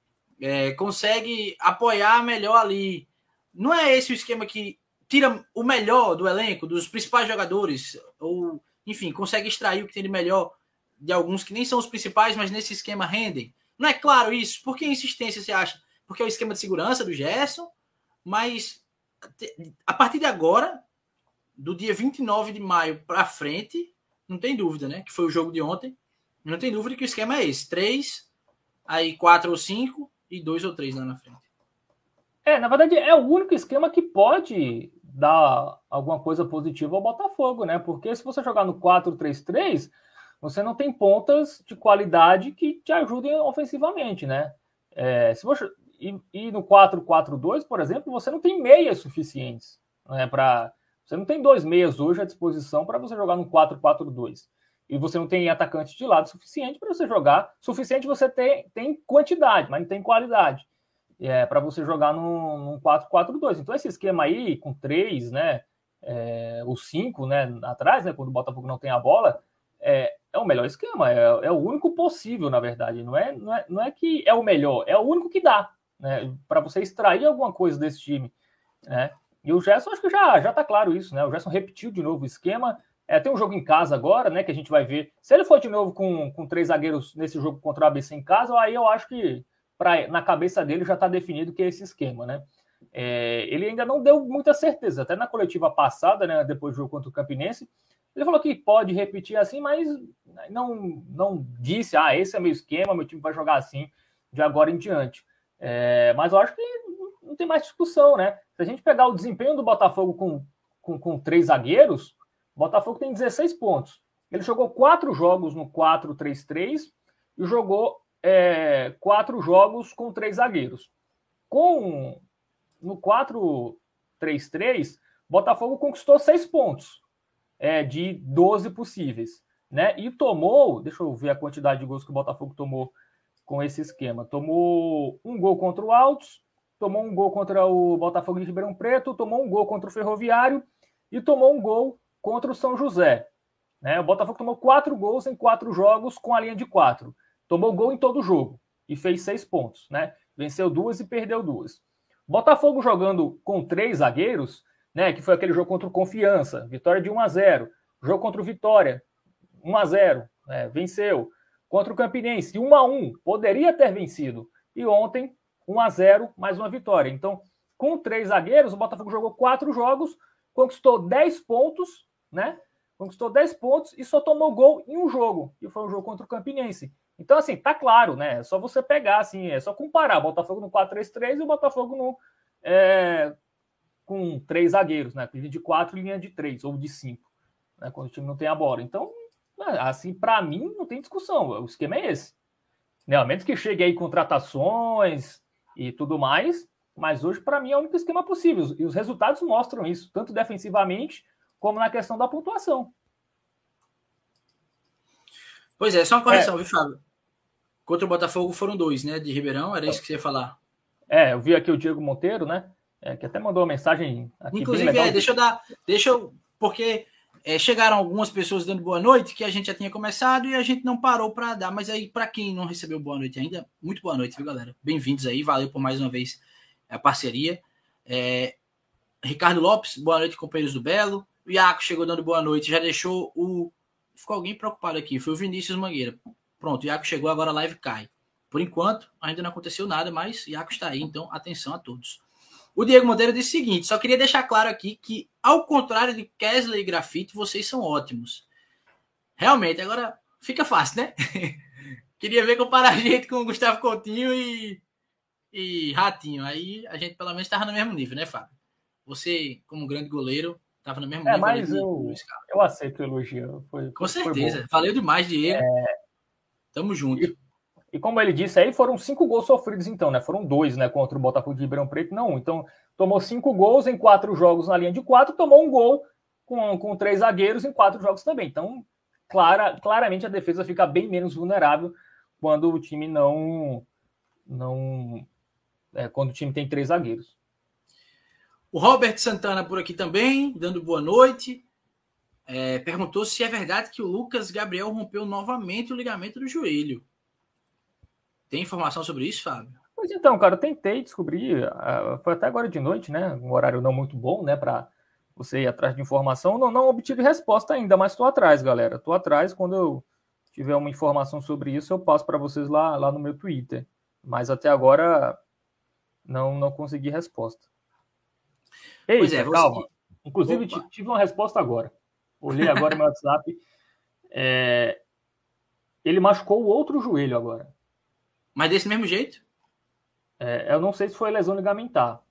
É, consegue apoiar melhor ali. Não é esse o esquema que tira o melhor do elenco, dos principais jogadores, ou, enfim, consegue extrair o que tem de melhor de alguns que nem são os principais, mas nesse esquema rendem. Não é claro isso? Por que insistência você acha? Porque é o esquema de segurança do Gerson, mas a partir de agora, do dia vinte e nove de maio para frente, não tem dúvida, né? Que foi o jogo de ontem, não tem dúvida que o esquema é esse. Três, aí quatro ou cinco, e dois ou três lá na frente. É, na verdade, é o único esquema que pode dar alguma coisa positiva ao Botafogo, né? Porque se você jogar no quatro três três, você não tem pontas de qualidade que te ajudem ofensivamente, né? É, se você, e, e no quatro quatro dois, por exemplo, você não tem meias suficientes, né? Pra, você não tem dois meias hoje à disposição para você jogar no quatro quatro dois. E você não tem atacante de lado suficiente para você jogar. Suficiente você tem, tem quantidade, mas não tem qualidade. É, para você jogar num, num quatro quatro dois. Então, esse esquema aí, com três, né? É, o cinco, né? Atrás, né? Quando o Botafogo não tem a bola, é, é o melhor esquema. É, é o único possível, na verdade. Não é, não, é, não é que é o melhor, é o único que dá, né? Para você extrair alguma coisa desse time, né? E o Gerson, acho que já, já tá claro isso, né? O Gerson repetiu de novo o esquema. É, tem um jogo em casa agora, né, que a gente vai ver. Se ele for de novo com, com três zagueiros nesse jogo contra o A B C em casa, aí eu acho que pra, na cabeça dele já está definido que é esse esquema, né? É, ele ainda não deu muita certeza, até na coletiva passada, né, depois do jogo contra o Campinense, ele falou que pode repetir assim, mas não, não disse, ah, esse é meu esquema, meu time vai jogar assim de agora em diante. É, mas eu acho que não tem mais discussão, né? Se a gente pegar o desempenho do Botafogo com, com, com três zagueiros, o Botafogo tem dezesseis pontos. Ele jogou quatro jogos no quatro três três e jogou é, quatro jogos com três zagueiros. Com no quatro três três, o Botafogo conquistou seis pontos é, de doze possíveis. né? E tomou, deixa eu ver a quantidade de gols que o Botafogo tomou com esse esquema. Tomou um gol contra o Altos, tomou um gol contra o Botafogo de Ribeirão Preto, tomou um gol contra o Ferroviário e tomou um gol contra o São José. Né? O Botafogo tomou quatro gols em quatro jogos com a linha de quatro. Tomou gol em todo jogo e fez seis pontos. Né? Venceu duas e perdeu duas. Botafogo jogando com três zagueiros, né, que foi aquele jogo contra o Confiança, vitória de um a zero. Jogo contra o Vitória, um a zero, né, venceu. Contra o Campinense, um a um, poderia ter vencido. E ontem, um a zero, mais uma vitória. Então, com três zagueiros, o Botafogo jogou quatro jogos, conquistou dez pontos, né? Conquistou dez pontos e só tomou gol em um jogo, que foi o jogo contra o Campinense. Então, assim, tá claro, né? É só você pegar, assim, é só comparar o Botafogo no quatro três três e o Botafogo no, é, com três zagueiros, né? Linha de quatro e linha de três, ou de cinco, né? Quando o time não tem a bola. Então, assim, para mim, não tem discussão. O esquema é esse. Né? A menos que chegue aí contratações e tudo mais, mas hoje, para mim, é o único esquema possível. E os resultados mostram isso, tanto defensivamente como na questão da pontuação. Pois é, só uma correção, é. viu, Fábio? Contra o Botafogo foram dois, né? De Ribeirão, era isso que você ia falar. É, eu vi aqui o Diego Monteiro, né? É, que até mandou uma mensagem aqui. Inclusive, bem legal. É, deixa eu dar. Deixa eu. Porque é, chegaram algumas pessoas dando boa noite, que a gente já tinha começado e a gente não parou para dar. Mas aí, para quem não recebeu boa noite ainda, muito boa noite, viu, galera? Bem-vindos aí, valeu por mais uma vez a parceria. É, Ricardo Lopes, boa noite, companheiros do Belo. O Iaco chegou dando boa noite, já deixou o. Ficou alguém preocupado aqui, foi o Vinícius Mangueira. Pronto, o Iaco chegou, agora a live cai. Por enquanto, ainda não aconteceu nada, mas o Iaco está aí, então atenção a todos. O Diego Monteiro disse o seguinte, só queria deixar claro aqui que, ao contrário de Kesley e Grafite, vocês são ótimos. Realmente, agora fica fácil, né? Queria ver comparar a gente com o Gustavo Coutinho e, e Ratinho. Aí a gente pelo menos estava no mesmo nível, né, Fábio? Você, como grande goleiro, estava no mesmo é, nível. Mas eu, eu aceito o elogio. Foi, com foi certeza. Valeu demais, Diego. É... Tamo junto. E, e como ele disse aí, foram cinco gols sofridos então, né? Foram dois, né? Contra o Botafogo de Ribeirão Preto, não um. Então, tomou cinco gols em quatro jogos na linha de quatro, tomou um gol com, com três zagueiros em quatro jogos também. Então, clara, claramente a defesa fica bem menos vulnerável quando o time não... não é, quando o time tem três zagueiros. O Robert Santana por aqui também, dando boa noite. É, perguntou se é verdade que o Lucas Gabriel rompeu novamente o ligamento do joelho. Tem informação sobre isso, Fábio? Pois então, cara, eu tentei descobrir, uh, foi até agora de noite, né? Um horário não muito bom, né? Para você ir atrás de informação. Não, não obtive resposta ainda, mas estou atrás, galera. Estou atrás. Quando eu tiver uma informação sobre isso, eu passo para vocês lá, lá no meu Twitter. Mas até agora não, não consegui resposta. Ei, pois é, calma. Seguir. Inclusive, Opa. tive uma resposta agora. Olhei agora no WhatsApp. É... Ele machucou o outro joelho agora. Mas desse mesmo jeito? É, eu não sei se foi lesão ligamentar.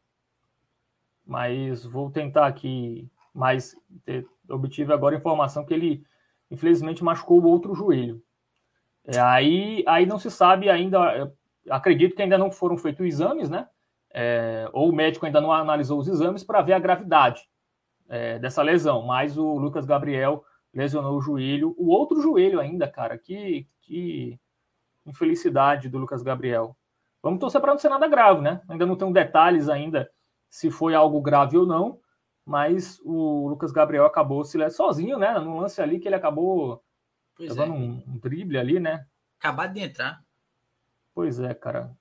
Mas vou tentar aqui. Mas ter, obtive agora a informação que ele, infelizmente, machucou o outro joelho. É, aí, aí não se sabe ainda. Acredito que ainda não foram feitos exames, né? É, ou o médico ainda não analisou os exames para ver a gravidade é, dessa lesão, mas o Lucas Gabriel lesionou o joelho, o outro joelho ainda, cara, que, que infelicidade do Lucas Gabriel. Vamos torcer para não ser nada grave, né? Ainda não tem detalhes ainda se foi algo grave ou não, mas o Lucas Gabriel acabou se lesionando sozinho, né? Num lance ali que ele acabou pois levando é. um, um drible ali, né? Acabado de entrar. Pois é, cara.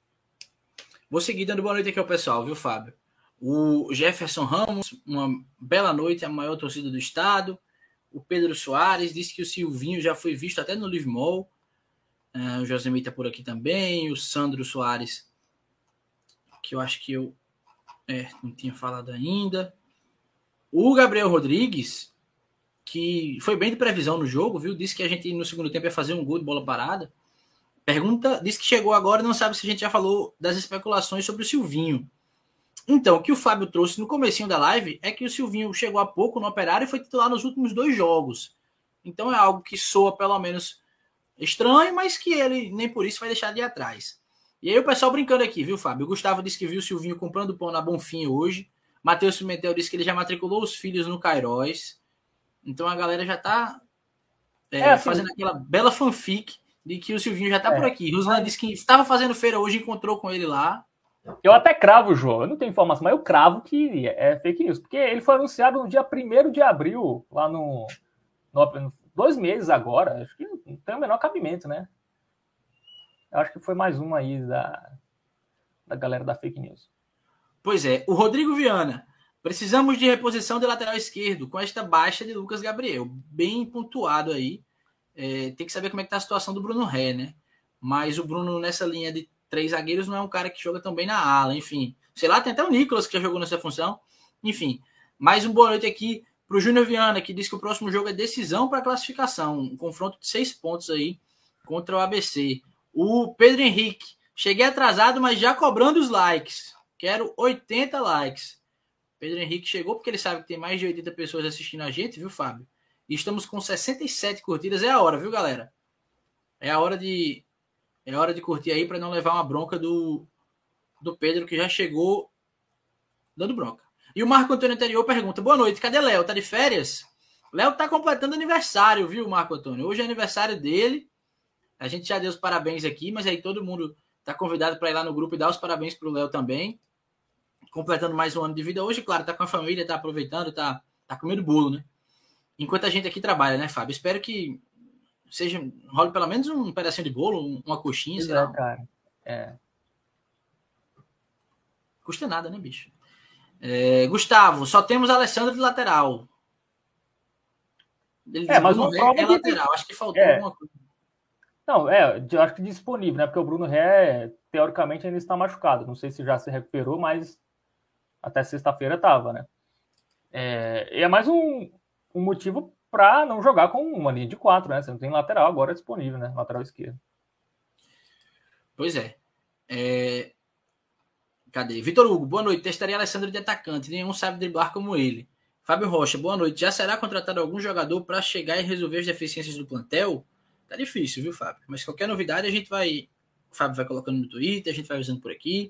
Vou seguir dando boa noite aqui ao pessoal, viu, Fábio? O Jefferson Ramos, uma bela noite, a maior torcida do estado. O Pedro Soares disse que o Silvinho já foi visto até no Live Mall. Uh, o Josemita por aqui também. O Sandro Soares, que eu acho que eu é, não tinha falado ainda. O Gabriel Rodrigues, que foi bem de previsão no jogo, viu? Disse que a gente no segundo tempo ia fazer um gol de bola parada. Pergunta, disse que chegou agora e não sabe se a gente já falou das especulações sobre o Silvinho. Então, o que o Fábio trouxe no comecinho da live é que o Silvinho chegou há pouco no Operário e foi titular nos últimos dois jogos. Então é algo que soa pelo menos estranho, mas que ele nem por isso vai deixar de ir atrás. E aí o pessoal brincando aqui, viu, Fábio? O Gustavo disse que viu o Silvinho comprando pão na Bonfim hoje. Matheus Pimentel disse que ele já matriculou os filhos no Cairós. Então a galera já tá é, É, assim, fazendo aquela bela fanfic de que o Silvinho já tá é. por aqui. Ruslan disse que estava fazendo feira hoje, encontrou com ele lá. Eu até cravo, João, eu não tenho informação, mas eu cravo que é fake news, porque ele foi anunciado no dia primeiro de abril, lá no, no. Dois meses agora, acho que não tem o menor cabimento, né? Eu acho que foi mais uma aí da, da galera da fake news. Pois é, o Rodrigo Viana. Precisamos de reposição de lateral esquerdo com esta baixa de Lucas Gabriel. Bem pontuado aí. É, tem que saber como é que tá a situação do Bruno Ré, né? Mas o Bruno, nessa linha de três zagueiros, não é um cara que joga tão bem na ala, enfim. Sei lá, tem até o Nicolas que já jogou nessa função. Enfim, mais um boa noite aqui para o Júnior Viana, que diz que o próximo jogo é decisão para a classificação. Um confronto de seis pontos aí contra o A B C. O Pedro Henrique. Cheguei atrasado, mas já cobrando os likes. Quero oitenta likes. Pedro Henrique chegou porque ele sabe que tem mais de oitenta pessoas assistindo a gente, viu, Fábio? E estamos com sessenta e sete curtidas. É a hora, viu, galera? É a hora de... É hora de curtir aí para não levar uma bronca do, do Pedro, que já chegou dando bronca. E o Marco Antônio Anterior pergunta, boa noite, cadê Léo? Tá de férias? Léo tá completando aniversário, viu, Marco Antônio? Hoje é aniversário dele. A gente já deu os parabéns aqui, mas aí todo mundo tá convidado para ir lá no grupo e dar os parabéns pro Léo também. Completando mais um ano de vida. Hoje, claro, tá com a família, tá aproveitando, tá, tá comendo bolo, né? Enquanto a gente aqui trabalha, né, Fábio? Espero que seja, role pelo menos um pedacinho de bolo, uma coxinha, sei é, lá. cara. É. Custa nada, né, bicho? É, Gustavo, só temos Alessandro de lateral. Ele é, mas o é, é lateral. Tem... Acho que faltou é. alguma coisa. Não, é, eu acho que disponível, né? Porque o Bruno Ré, teoricamente, ainda está machucado. Não sei se já se recuperou, mas até sexta-feira estava, né? É, e é mais um, um motivo para não jogar com uma linha de quatro, né? Você não tem lateral agora disponível, né? Lateral esquerdo. Pois é. é... Cadê? Vitor Hugo, boa noite. Testaria Alessandro de atacante. Nenhum sabe driblar como ele. Fábio Rocha, boa noite. Já será contratado algum jogador para chegar e resolver as deficiências do plantel? Tá difícil, viu, Fábio? Mas qualquer novidade a gente vai... O Fábio vai colocando no Twitter, a gente vai avisando por aqui.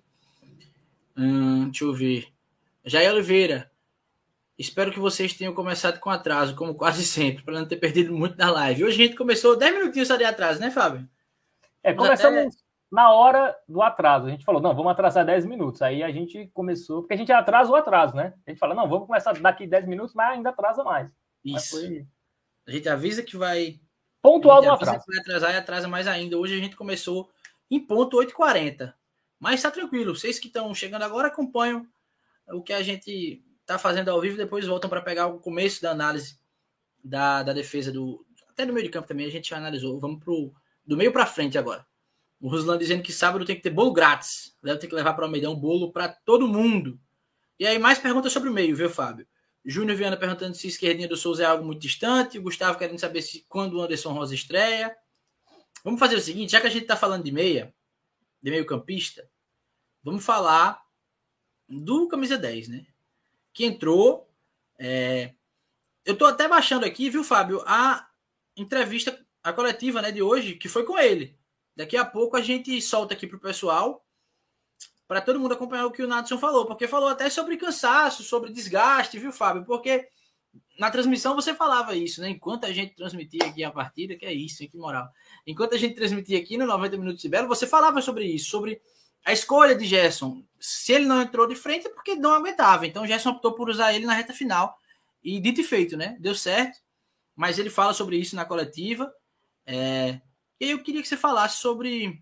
Hum, deixa eu ver. Jair Oliveira. Espero que vocês tenham começado com atraso, como quase sempre, para não ter perdido muito na live. Hoje a gente começou dez minutinhos só de atraso, né, Fábio? É, começamos até... na hora do atraso. A gente falou, não, vamos atrasar dez minutos. Aí a gente começou, porque a gente atrasa o atraso, né? A gente fala, não, vamos começar daqui dez minutos, mas ainda atrasa mais. Isso. Foi... A gente avisa que vai... Pontual no atraso. Que vai atrasar e atrasa mais ainda. Hoje a gente começou em ponto oito e quarenta. Mas tá tranquilo. Vocês que estão chegando agora acompanham o que a gente tá fazendo ao vivo, depois voltam para pegar o começo da análise da, da defesa do... Até do meio de campo também a gente já analisou. Vamos pro, do meio para frente agora. O Ruslan dizendo que sábado tem que ter bolo grátis. Deve ter que levar para o Almeidão bolo para todo mundo. E aí mais perguntas sobre o meio, viu, Fábio? Júnior Viana perguntando se a esquerdinha do Souza é algo muito distante. O Gustavo querendo saber se quando o Anderson Rosa estreia. Vamos fazer o seguinte, já que a gente está falando de meia, de meio campista, vamos falar do camisa dez, né? Que entrou. É... Eu estou até baixando aqui, viu, Fábio, a entrevista, a coletiva, né, de hoje, que foi com ele. Daqui a pouco a gente solta aqui para o pessoal, para todo mundo acompanhar o que o Nadson falou, porque falou até sobre cansaço, sobre desgaste, viu, Fábio? Porque na transmissão você falava isso, né? Enquanto a gente transmitia aqui a partida, que é isso, hein? Que moral. Enquanto a gente transmitia aqui no noventa Minutos de Belo, você falava sobre isso, sobre a escolha de Gerson. Se ele não entrou de frente é porque não aguentava. Então o Gerson optou por usar ele na reta final. E dito e feito, né? Deu certo. Mas ele fala sobre isso na coletiva. É... E eu queria que você falasse sobre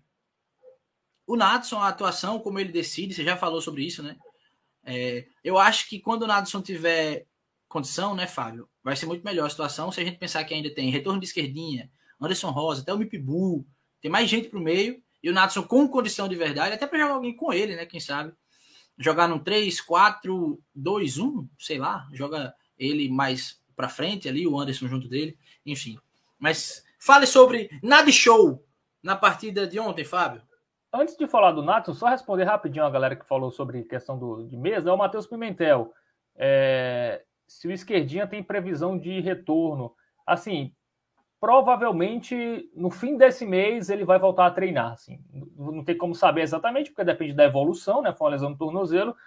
o Nadson, a atuação, como ele decide. Você já falou sobre isso, né? É... Eu acho que quando o Nadson tiver condição, né, Fábio? Vai ser muito melhor a situação se a gente pensar que ainda tem retorno de esquerdinha, Anderson Rosa, até o Mipibu, tem mais gente pro meio, e o Nadson com condição de verdade, até para jogar alguém com ele, né, quem sabe? Jogar num três, quatro, dois, um, sei lá, joga ele mais para frente ali, o Anderson junto dele, enfim. Mas fale sobre nada show na partida de ontem, Fábio. Antes de falar do Nadson, só responder rapidinho a galera que falou sobre questão do, de mesa, é o Matheus Pimentel. É... Se o esquerdinha tem previsão de retorno, assim, provavelmente no fim desse mês ele vai voltar a treinar, assim. Não tem como saber exatamente, porque depende da evolução, né? Foi uma lesão no tornozelo,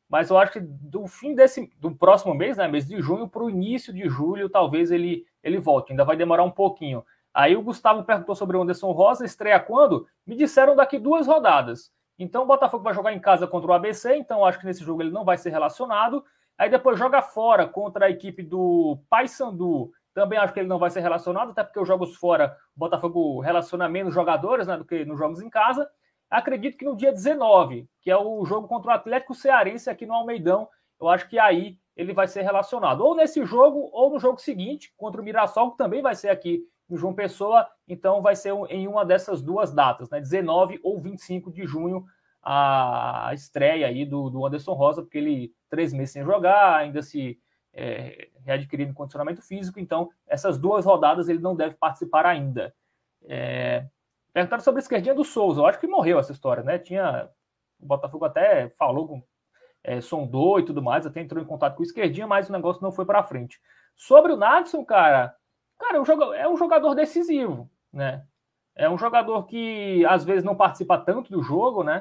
mas eu acho que do fim desse, do próximo mês, né, mês de junho, para o início de julho, talvez ele, ele volte. Ainda vai demorar um pouquinho. Aí o Gustavo perguntou sobre o Anderson Rosa, estreia quando? Me disseram daqui duas rodadas. Então o Botafogo vai jogar em casa contra o A B C, então acho que nesse jogo ele não vai ser relacionado. Aí depois joga fora contra a equipe do Paysandu. Também acho que ele não vai ser relacionado, até porque os jogos fora, o Botafogo relaciona menos jogadores, né, do que nos jogos em casa. Acredito que no dia dezenove, que é o jogo contra o Atlético Cearense aqui no Almeidão, eu acho que aí ele vai ser relacionado. Ou nesse jogo, ou no jogo seguinte, contra o Mirassol, que também vai ser aqui no João Pessoa. Então vai ser em uma dessas duas datas, né, dezenove ou vinte e cinco de junho, a estreia aí do, do Anderson Rosa, porque ele três meses sem jogar, ainda se é, readquirindo condicionamento físico, então essas duas rodadas ele não deve participar ainda. É, perguntaram sobre a esquerdinha do Souza, eu acho que morreu essa história, né? Tinha, o Botafogo até falou, com, é, sondou e tudo mais, até entrou em contato com o esquerdinha, mas o negócio não foi para frente. Sobre o Nadson, cara, cara, é um jogador decisivo, né? É um jogador que às vezes não participa tanto do jogo, né?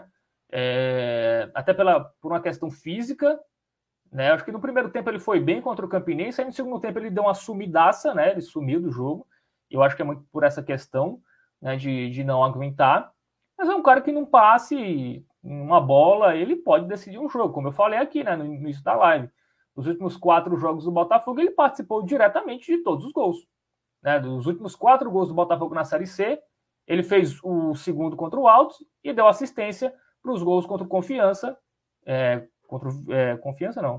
É, até pela, por uma questão física, né? Acho que no primeiro tempo ele foi bem contra o Campinense, aí no segundo tempo ele deu uma sumidaça, né? Ele sumiu do jogo. Eu acho que é muito por essa questão, né, de, de não aguentar. Mas é um cara que não passe uma bola, ele pode decidir um jogo, como eu falei aqui, né, no início da live. Nos últimos quatro jogos do Botafogo, ele participou diretamente de todos os gols, né? Dos últimos quatro gols do Botafogo na Série C, ele fez o segundo contra o Altos e deu assistência para os gols contra o Confiança. É, contra o, é, Confiança, não.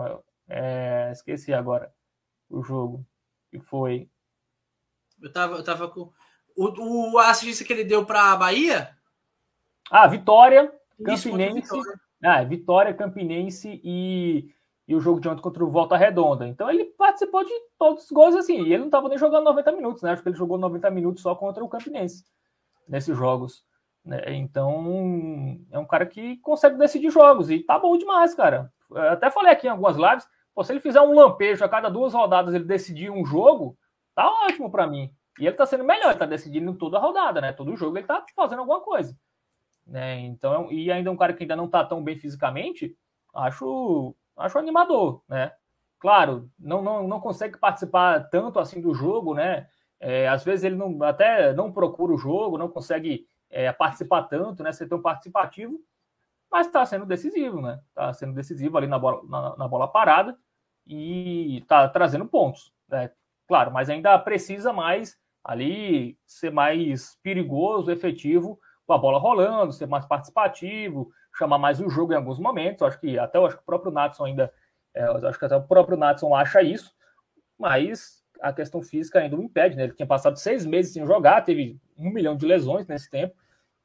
É, esqueci agora o jogo que foi. Eu tava, eu tava com. O, o a assistência que ele deu para a Bahia? Ah, Vitória, Isso, Campinense. Vitória. Ah, Vitória, Campinense e, e o jogo de ontem contra o Volta Redonda. Então ele participou de todos os gols assim. E ele não estava nem jogando noventa minutos, né? Acho que ele jogou noventa minutos só contra o Campinense nesses jogos. Né? Então é um cara que consegue decidir jogos. E tá bom demais, cara. Eu até falei aqui em algumas lives. Pô, se ele fizer um lampejo a cada duas rodadas, ele decidir um jogo, tá ótimo para mim. E ele tá sendo melhor, ele tá decidindo toda a rodada, né? Todo jogo ele tá fazendo alguma coisa. Né? Então, e ainda um cara que ainda não tá tão bem fisicamente, acho, acho animador, né? Claro, não, não, não consegue participar tanto assim do jogo, né? É, às vezes ele não, até não procura o jogo, não consegue é, participar tanto, né? Ser tão participativo, mas está sendo decisivo, né? Está sendo decisivo ali na bola, na, na bola parada e está trazendo pontos, né? Claro, mas ainda precisa mais ali ser mais perigoso, efetivo, com a bola rolando, ser mais participativo, chamar mais o jogo em alguns momentos. Acho que até eu acho que o próprio Natson ainda, é, acho que até o próprio Natson acha isso, mas a questão física ainda o impede, né? Ele tinha passado seis meses sem jogar, teve um milhão de lesões nesse tempo,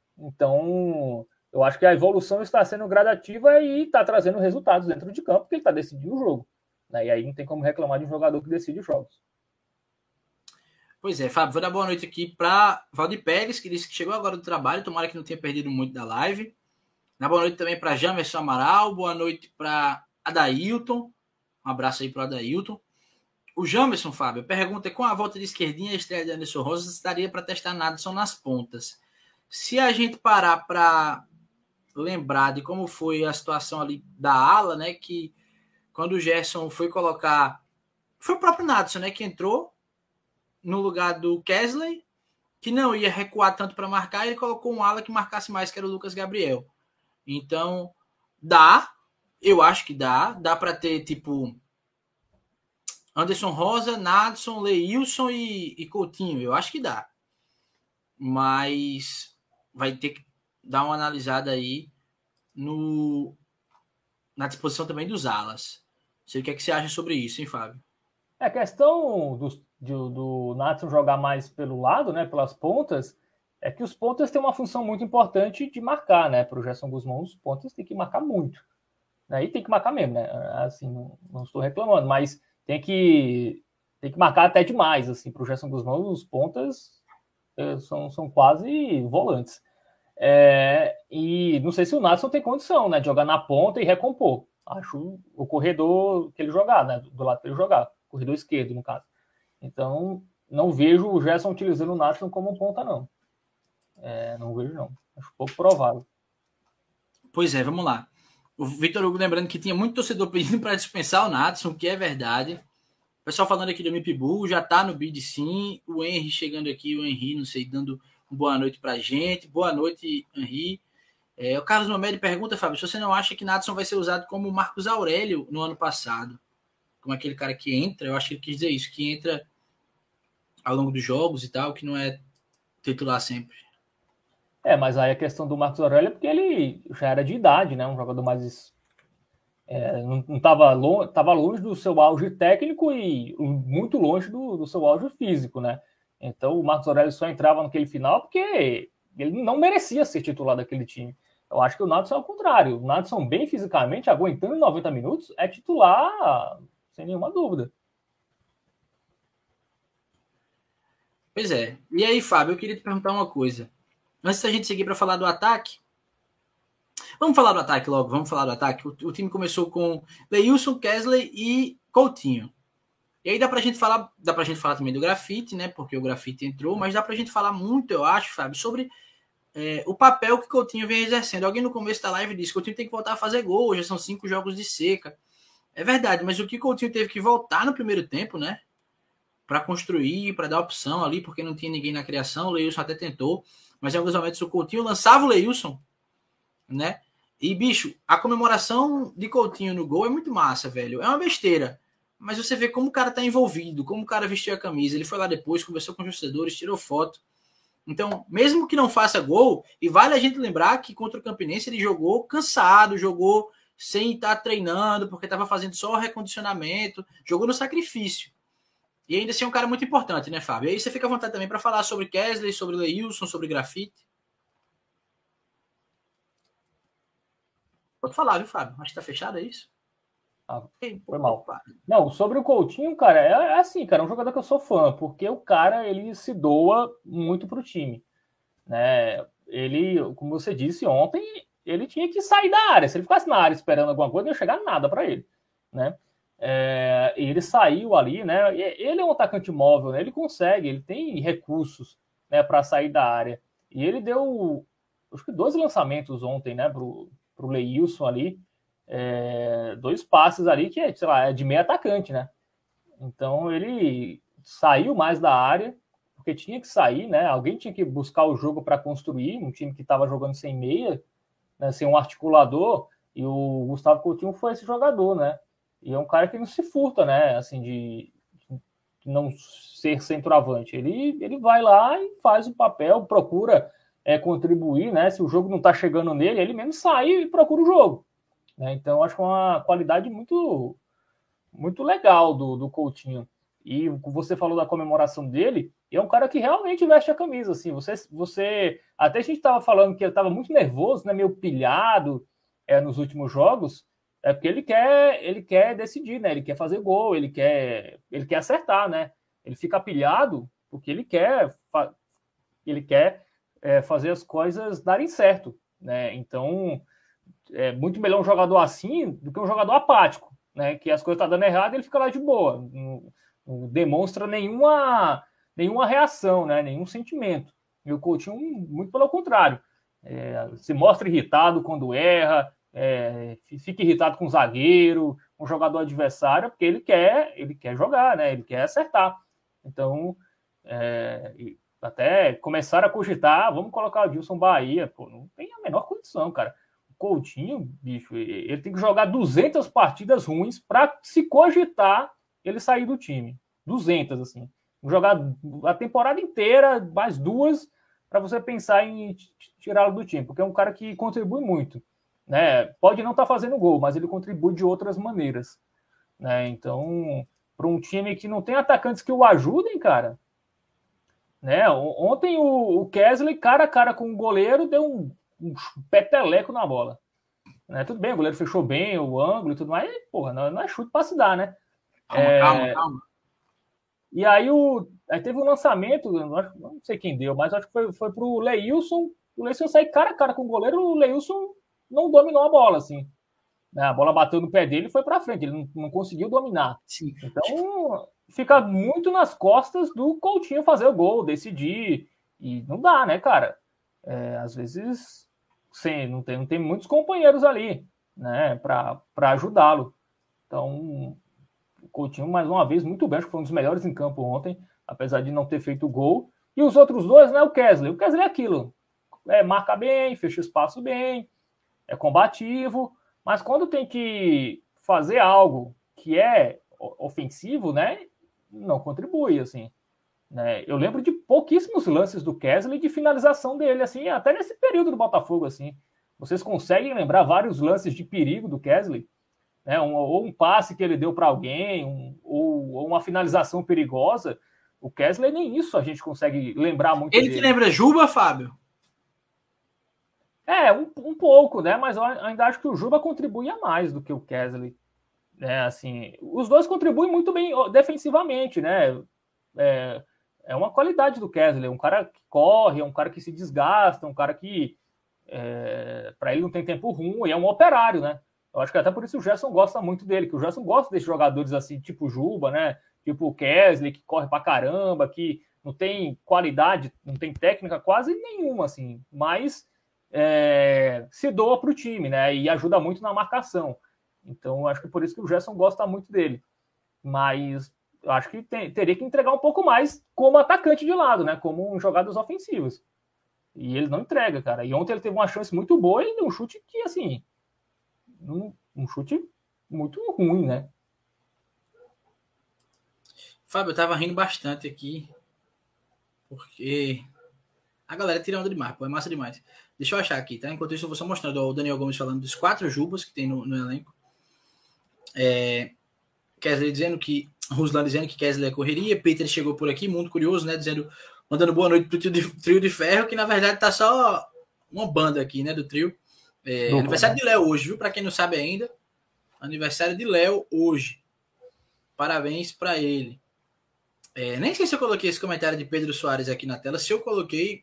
então eu acho que a evolução está sendo gradativa e está trazendo resultados dentro de campo, porque ele está decidindo o jogo, né? E aí não tem como reclamar de um jogador que decide os jogos. Pois é, Fábio, vou dar boa noite aqui para Valdir Pérez, que disse que chegou agora do trabalho, tomara que não tenha perdido muito da live. Dá boa noite também para Jamerson Amaral, boa noite para Adailton, um abraço aí para Adailton. O Jamerson, Fábio, pergunta: com a volta de esquerdinha e a estreia de Anderson Rosa, daria para testar Nadson nas pontas? Se a gente parar para lembrar de como foi a situação ali da ala, né, que quando o Gerson foi colocar, foi o próprio Nadson, né, que entrou no lugar do Kesley, que não ia recuar tanto para marcar, ele colocou um ala que marcasse mais, que era o Lucas Gabriel. Então, dá, eu acho que dá, dá para ter, tipo, Anderson Rosa, Nadson, Leilson e, e Coutinho, eu acho que dá. Mas vai ter que dar uma analisada aí no, na disposição também dos alas. Não sei o que é que você acha sobre isso, hein, Fábio? É a questão do, do, do Natson jogar mais pelo lado, né, pelas pontas, é que os pontas têm uma função muito importante de marcar, né? Para o Gerson Guzmão, os pontas tem que marcar muito. Né? E tem que marcar mesmo, né? Assim, não, não estou reclamando, mas tem que, tem que marcar até demais, assim, para o Gerson Guzmão, os pontas é, são, são quase volantes. É, e não sei se o Natson tem condição, né, de jogar na ponta e recompor. Acho o corredor que ele jogar, né, do lado que ele jogar. Corredor esquerdo, no caso. Então, não vejo o Gerson utilizando o Natson como ponta, não. É, não vejo, não. Acho pouco provável. Pois é, vamos lá. O Vitor Hugo lembrando que tinha muito torcedor pedindo para dispensar o Natson, que é verdade. O pessoal falando aqui do M I P Bull, já tá no bid sim. O Henry chegando aqui, o Henry, não sei, dando uma boa noite pra gente. Boa noite, Henry. É, o Carlos Mamede pergunta, Fábio, se você não acha que Natson vai ser usado como o Marcos Aurélio no ano passado? Como aquele cara que entra, eu acho que ele quis dizer isso, que entra ao longo dos jogos e tal, que não é titular sempre. É, mas aí a questão do Marcos Aurélio é porque ele já era de idade, né? Um jogador mais... É, não estava longe, tava longe do seu auge técnico e muito longe do, do seu auge físico, né? Então o Marcos Aurélio só entrava naquele final porque ele não merecia ser titular daquele time. Eu acho que o Natson é o contrário. O Natson, bem fisicamente, aguentando noventa minutos, é titular sem nenhuma dúvida. Pois é. E aí, Fábio, eu queria te perguntar uma coisa. Antes da gente seguir para falar do ataque, vamos falar do ataque logo, vamos falar do ataque. O, o time começou com Leilson, Kesley e Coutinho. E aí dá pra gente falar, dá pra gente falar também do Grafite, né? Porque o Grafite entrou, mas dá pra gente falar muito, eu acho, Fábio, sobre é, o papel que Coutinho vem exercendo. Alguém no começo da live disse que o Coutinho tem que voltar a fazer gol, já são cinco jogos de seca. É verdade, mas o que Coutinho teve que voltar no primeiro tempo, né? Para construir, para dar opção ali, porque não tinha ninguém na criação. O Leilson até tentou, mas em alguns momentos o Coutinho lançava o Leilson, né? E, bicho, a comemoração de Coutinho no gol é muito massa, velho. É uma besteira. Mas você vê como o cara tá envolvido, como o cara vestiu a camisa. Ele foi lá depois, conversou com os torcedores, tirou foto. Então, mesmo que não faça gol, e vale a gente lembrar que contra o Campinense ele jogou cansado, jogou sem estar treinando, porque estava fazendo só recondicionamento, jogou no sacrifício. E ainda assim é um cara muito importante, né, Fábio? E aí você fica à vontade também para falar sobre Kesley, sobre Leilson, sobre Grafite. Pode falar, viu, Fábio? Acho que tá fechado, é isso? Ah, foi mal. Não, sobre o Coutinho, cara, é, é assim, cara, é um jogador que eu sou fã, porque o cara, ele se doa muito pro time, né? Ele, como você disse ontem, ele tinha que sair da área. Se ele ficasse na área esperando alguma coisa, não ia chegar nada para ele, né? É, ele saiu ali, né? Ele é um atacante móvel, né? Ele consegue, ele tem recursos, né, para sair da área. E ele deu, acho que dois lançamentos ontem, né, pro, pro Leilson ali, é, dois passes ali que, sei lá, é de meio atacante, né? Então ele saiu mais da área, porque tinha que sair, né? Alguém tinha que buscar o jogo para construir, um time que estava jogando sem meia, né, sem um articulador, e o Gustavo Coutinho foi esse jogador, né? E é um cara que não se furta, né? Assim, de, de não ser centroavante. Ele, ele vai lá e faz o papel, procura é, contribuir, né? Se o jogo não está chegando nele, ele mesmo sai e procura o jogo. Né? Então, acho que é uma qualidade muito, muito legal do, do Coutinho. E você falou da comemoração dele, e é um cara que realmente veste a camisa. Assim, você, você até a gente estava falando que ele estava muito nervoso, né? Meio pilhado é, nos últimos jogos. É porque ele quer, ele quer decidir, né? Ele quer fazer gol, ele quer, ele quer acertar, né? Ele fica pilhado porque ele quer, ele quer é, fazer as coisas darem certo, né? Então, é muito melhor um jogador assim do que um jogador apático, né? Que as coisas estão dando errado, ele fica lá de boa, não, não demonstra nenhuma, nenhuma reação, né? Nenhum sentimento. E o Coutinho, muito pelo contrário, é, se mostra irritado quando erra. É, fica irritado com o zagueiro, com o jogador adversário, porque ele quer, ele quer jogar, né? Ele quer acertar. Então, é, até começaram a cogitar, vamos colocar o Dilson Bahia, pô, não tem a menor condição, cara. O Coutinho, bicho, ele tem que jogar duzentas partidas ruins para se cogitar ele sair do time. duzentas, assim. Jogar a temporada inteira, mais duas, para você pensar em tirá-lo do time, porque é um cara que contribui muito. Né? Pode não estar tá fazendo gol, mas ele contribui de outras maneiras. Né? Então, para um time que não tem atacantes que o ajudem, cara. Né? Ontem o, o Kesley, cara a cara com o goleiro, deu um, um peteleco na bola. Né? Tudo bem, o goleiro fechou bem o ângulo e tudo mais. Porra, não, não é chute para se dar, né? Calma, é... calma, calma. E aí, o, aí teve um lançamento, não sei quem deu, mas acho que foi, foi pro Leilson. O Leilson saiu cara a cara com o goleiro, o Leilson não dominou a bola, assim. A bola bateu no pé dele e foi para frente. Ele não, não conseguiu dominar. Sim. Então, fica muito nas costas do Coutinho fazer o gol, decidir. E não dá, né, cara? É, às vezes, sim, não tem, não tem muitos companheiros ali. né, para ajudá-lo. Então, o Coutinho, mais uma vez, muito bem, acho que foi um dos melhores em campo ontem, apesar de não ter feito gol. E os outros dois, né, o Kessler. O Kessler é aquilo, é, marca bem, fecha espaço bem, é combativo, mas quando tem que fazer algo que é ofensivo, né, não contribui, assim. Né? Eu lembro de pouquíssimos lances do Kessler e de finalização dele, assim, até nesse período do Botafogo, assim. Vocês conseguem lembrar vários lances de perigo do Kessler? Né? Um, ou um passe que ele deu para alguém, um, ou, ou uma finalização perigosa. O Kessler, nem isso a gente consegue lembrar muito Ele dele. te lembra Juba, Fábio? É, um, um pouco, né? Mas eu ainda acho que o Juba contribuía mais do que o Kessler. Né? Assim, os dois contribuem muito bem defensivamente, né? É, é uma qualidade do Kessler, um cara que corre, é um cara que se desgasta, um cara que é, para ele não tem tempo ruim, é um operário, né? Eu acho que até por isso o Gerson gosta muito dele, que o Gerson gosta desses jogadores assim, tipo Juba, né? Tipo o Kessler, que corre pra caramba, que não tem qualidade, não tem técnica quase nenhuma, assim, mas é, se doa pro time, né? E ajuda muito na marcação. Então, acho que por isso que o Gerson gosta muito dele. Mas eu acho que tem, teria que entregar um pouco mais como atacante de lado, né? Como um jogadas ofensivas. E ele não entrega, cara. E ontem ele teve uma chance muito boa e um chute que, assim, um, um chute muito ruim, né? Fábio, eu tava rindo bastante aqui, porque a galera tira onda demais, pô, é massa demais. Deixa eu achar aqui, tá? Enquanto isso, eu vou só mostrando ó, o Daniel Gomes falando dos quatro Jubas que tem no, no elenco. É, Kessler dizendo que, Ruslan dizendo que Kessler é correria, Peter chegou por aqui, muito curioso, né? Dizendo, mandando boa noite pro trio de, trio de ferro, que na verdade tá só uma banda aqui, né? Do trio. É, aniversário de Léo hoje, viu? Pra quem não sabe ainda, aniversário de Léo hoje. Parabéns pra ele. É, nem sei se eu coloquei esse comentário de Pedro Soares aqui na tela. Se eu coloquei,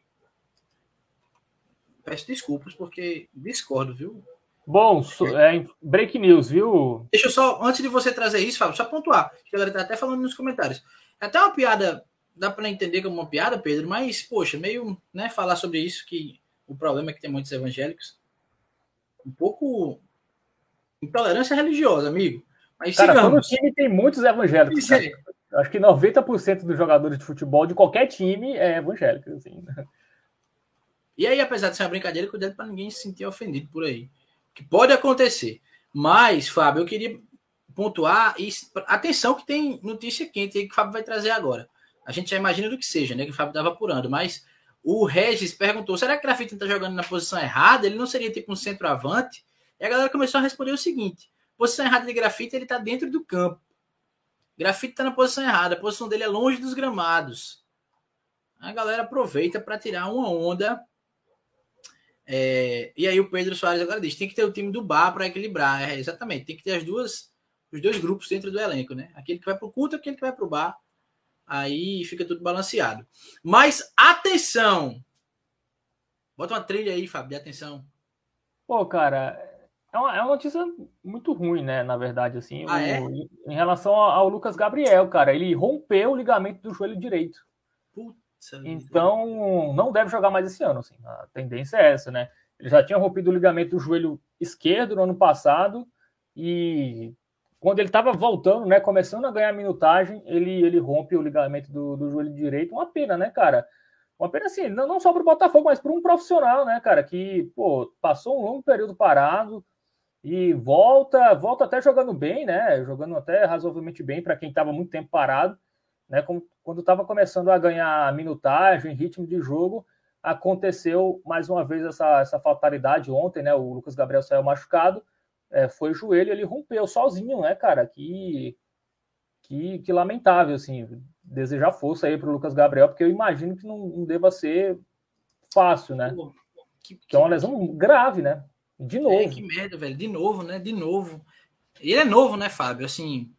peço desculpas, porque discordo, viu? Bom, é, break news, viu? Deixa eu só, antes de você trazer isso, Fábio, só pontuar. A galera tá até falando nos comentários. É até uma piada, dá para entender como uma piada, Pedro, mas, poxa, meio, né, falar sobre isso, que o problema é que tem muitos evangélicos. Um pouco intolerância religiosa, amigo. Mas cara, sigamos. todo time tem muitos evangélicos. Cara. Acho que noventa por cento dos jogadores de futebol de qualquer time é evangélico. Assim. E aí, apesar de ser uma brincadeira, cuidado para ninguém se sentir ofendido por aí. Que pode acontecer. Mas, Fábio, eu queria pontuar e atenção que tem notícia quente aí que o Fábio vai trazer agora. A gente já imagina do que seja, né? Que o Fábio estava apurando, mas o Regis perguntou: será que o Grafite está jogando na posição errada? Ele não seria tipo um centroavante? E a galera começou a responder o seguinte: posição errada de Grafite, ele está dentro do campo. Grafite está na posição errada, a posição dele é longe dos gramados. A galera aproveita para tirar uma onda. É, e aí o Pedro Soares agora diz: tem que ter o time do bar para equilibrar. É, exatamente, tem que ter as duas, os dois grupos dentro do elenco, né? Aquele que vai para o culto, aquele que vai para o bar. Aí fica tudo balanceado. Mas atenção! Bota uma trilha aí, Fábio, de atenção. Pô, cara, é uma, é uma notícia muito ruim, né? Na verdade, assim, ah, o, é? em relação ao Lucas Gabriel, cara, ele rompeu o ligamento do joelho direito. Putz, então, não deve jogar mais esse ano, assim. A tendência é essa, né? Ele já tinha rompido o ligamento do joelho esquerdo no ano passado e quando ele estava voltando, né, começando a ganhar minutagem, ele, ele rompe o ligamento do, do joelho direito. Uma pena, né, cara? Uma pena assim, não, não só para o Botafogo, mas para um profissional, né, cara, que, pô, passou um longo período parado e volta, volta até jogando bem, né, jogando até razoavelmente bem para quem estava muito tempo parado, né, quando estava começando a ganhar minutagem, ritmo de jogo, aconteceu mais uma vez essa, essa fatalidade ontem, né, o Lucas Gabriel saiu machucado, é, foi joelho, ele rompeu sozinho, né, cara, que, que, que lamentável, assim, desejar força aí para o Lucas Gabriel, porque eu imagino que não, não deva ser fácil, né? Pô, que, que, que é uma lesão que... grave, né? De novo. É, que merda, velho. De novo, né? De novo. Ele é novo, né, Fábio? Assim.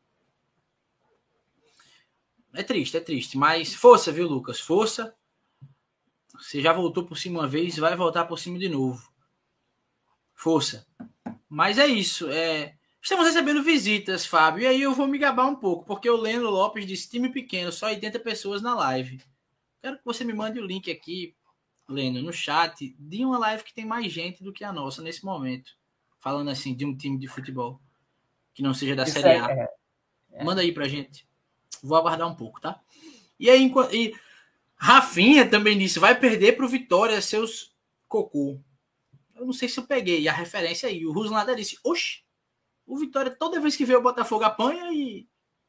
É triste, é triste. Mas força, viu, Lucas? Força. Você já voltou por cima uma vez, vai voltar por cima de novo. Força. Mas é isso. É... Estamos recebendo visitas, Fábio, e aí eu vou me gabar um pouco, porque o Leno Lopes disse: time pequeno, só oitenta pessoas na live. Quero que você me mande o link aqui, Leno, no chat, de uma live que tem mais gente do que a nossa nesse momento. falando assim de um time de futebol que não seja da Isso Série A. É, é. Manda aí pra gente. Vou aguardar um pouco, tá? E aí, e Rafinha também disse, vai perder pro Vitória seus cocô. Eu não sei se eu peguei a referência aí. O Ruslan disse, oxe, o Vitória toda vez que vê o Botafogo apanha e...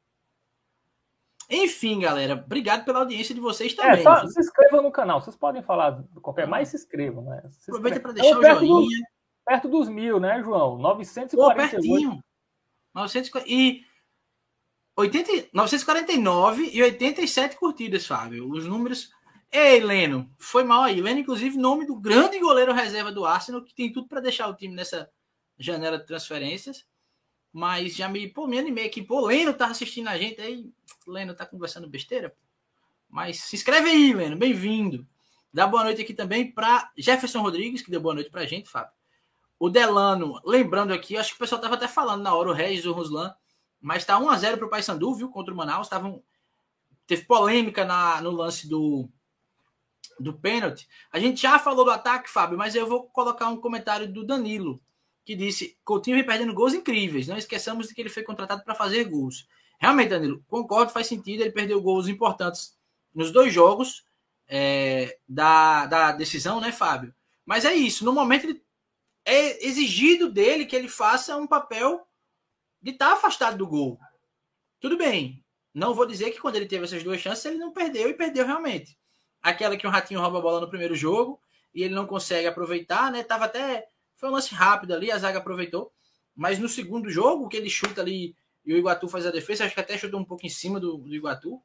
Enfim, galera, obrigado pela audiência de vocês também. É, só se inscrevam no canal. Vocês podem falar qualquer mais, se inscrevam, né? Se Aproveita para deixar o joinha. Dos, perto dos mil, né, João? novecentos e quarenta e oito. Pô, pertinho. novecentos e oitenta, novecentos e quarenta e nove e oitenta e sete curtidas, Fábio. Os números... Ei, Leno, foi mal aí. Leno, inclusive, nome do grande goleiro reserva do Arsenal, que tem tudo para deixar o time nessa janela de transferências. Mas já me, pô, me animei aqui. Pô, Leno tá assistindo a gente aí. Leno tá conversando besteira. Mas se inscreve aí, Leno. Bem-vindo. Dá boa noite aqui também para Jefferson Rodrigues, que deu boa noite pra gente, Fábio. O Delano, lembrando aqui, acho que o pessoal tava até falando na hora, o Regis, o Ruslan, mas tá um a zero pro Paysandu, viu, contra o Manaus. Tavam, teve polêmica na, no lance do, do pênalti. A gente já falou do ataque, Fábio, mas eu vou colocar um comentário do Danilo, que disse, Coutinho vem perdendo gols incríveis, não esqueçamos de que ele foi contratado para fazer gols. Realmente, Danilo, concordo, faz sentido, ele perdeu gols importantes nos dois jogos é, da, da decisão, né, Fábio? Mas é isso, no momento ele, é exigido dele que ele faça um papel de estar afastado do gol. Tudo bem, não vou dizer que quando ele teve essas duas chances, ele não perdeu, e perdeu realmente. Aquela que o Ratinho rouba a bola no primeiro jogo, e ele não consegue aproveitar, né, tava até... Foi um lance rápido ali, a zaga aproveitou. Mas no segundo jogo, que ele chuta ali e o Iguatu faz a defesa, acho que até chutou um pouco em cima do, do Iguatu.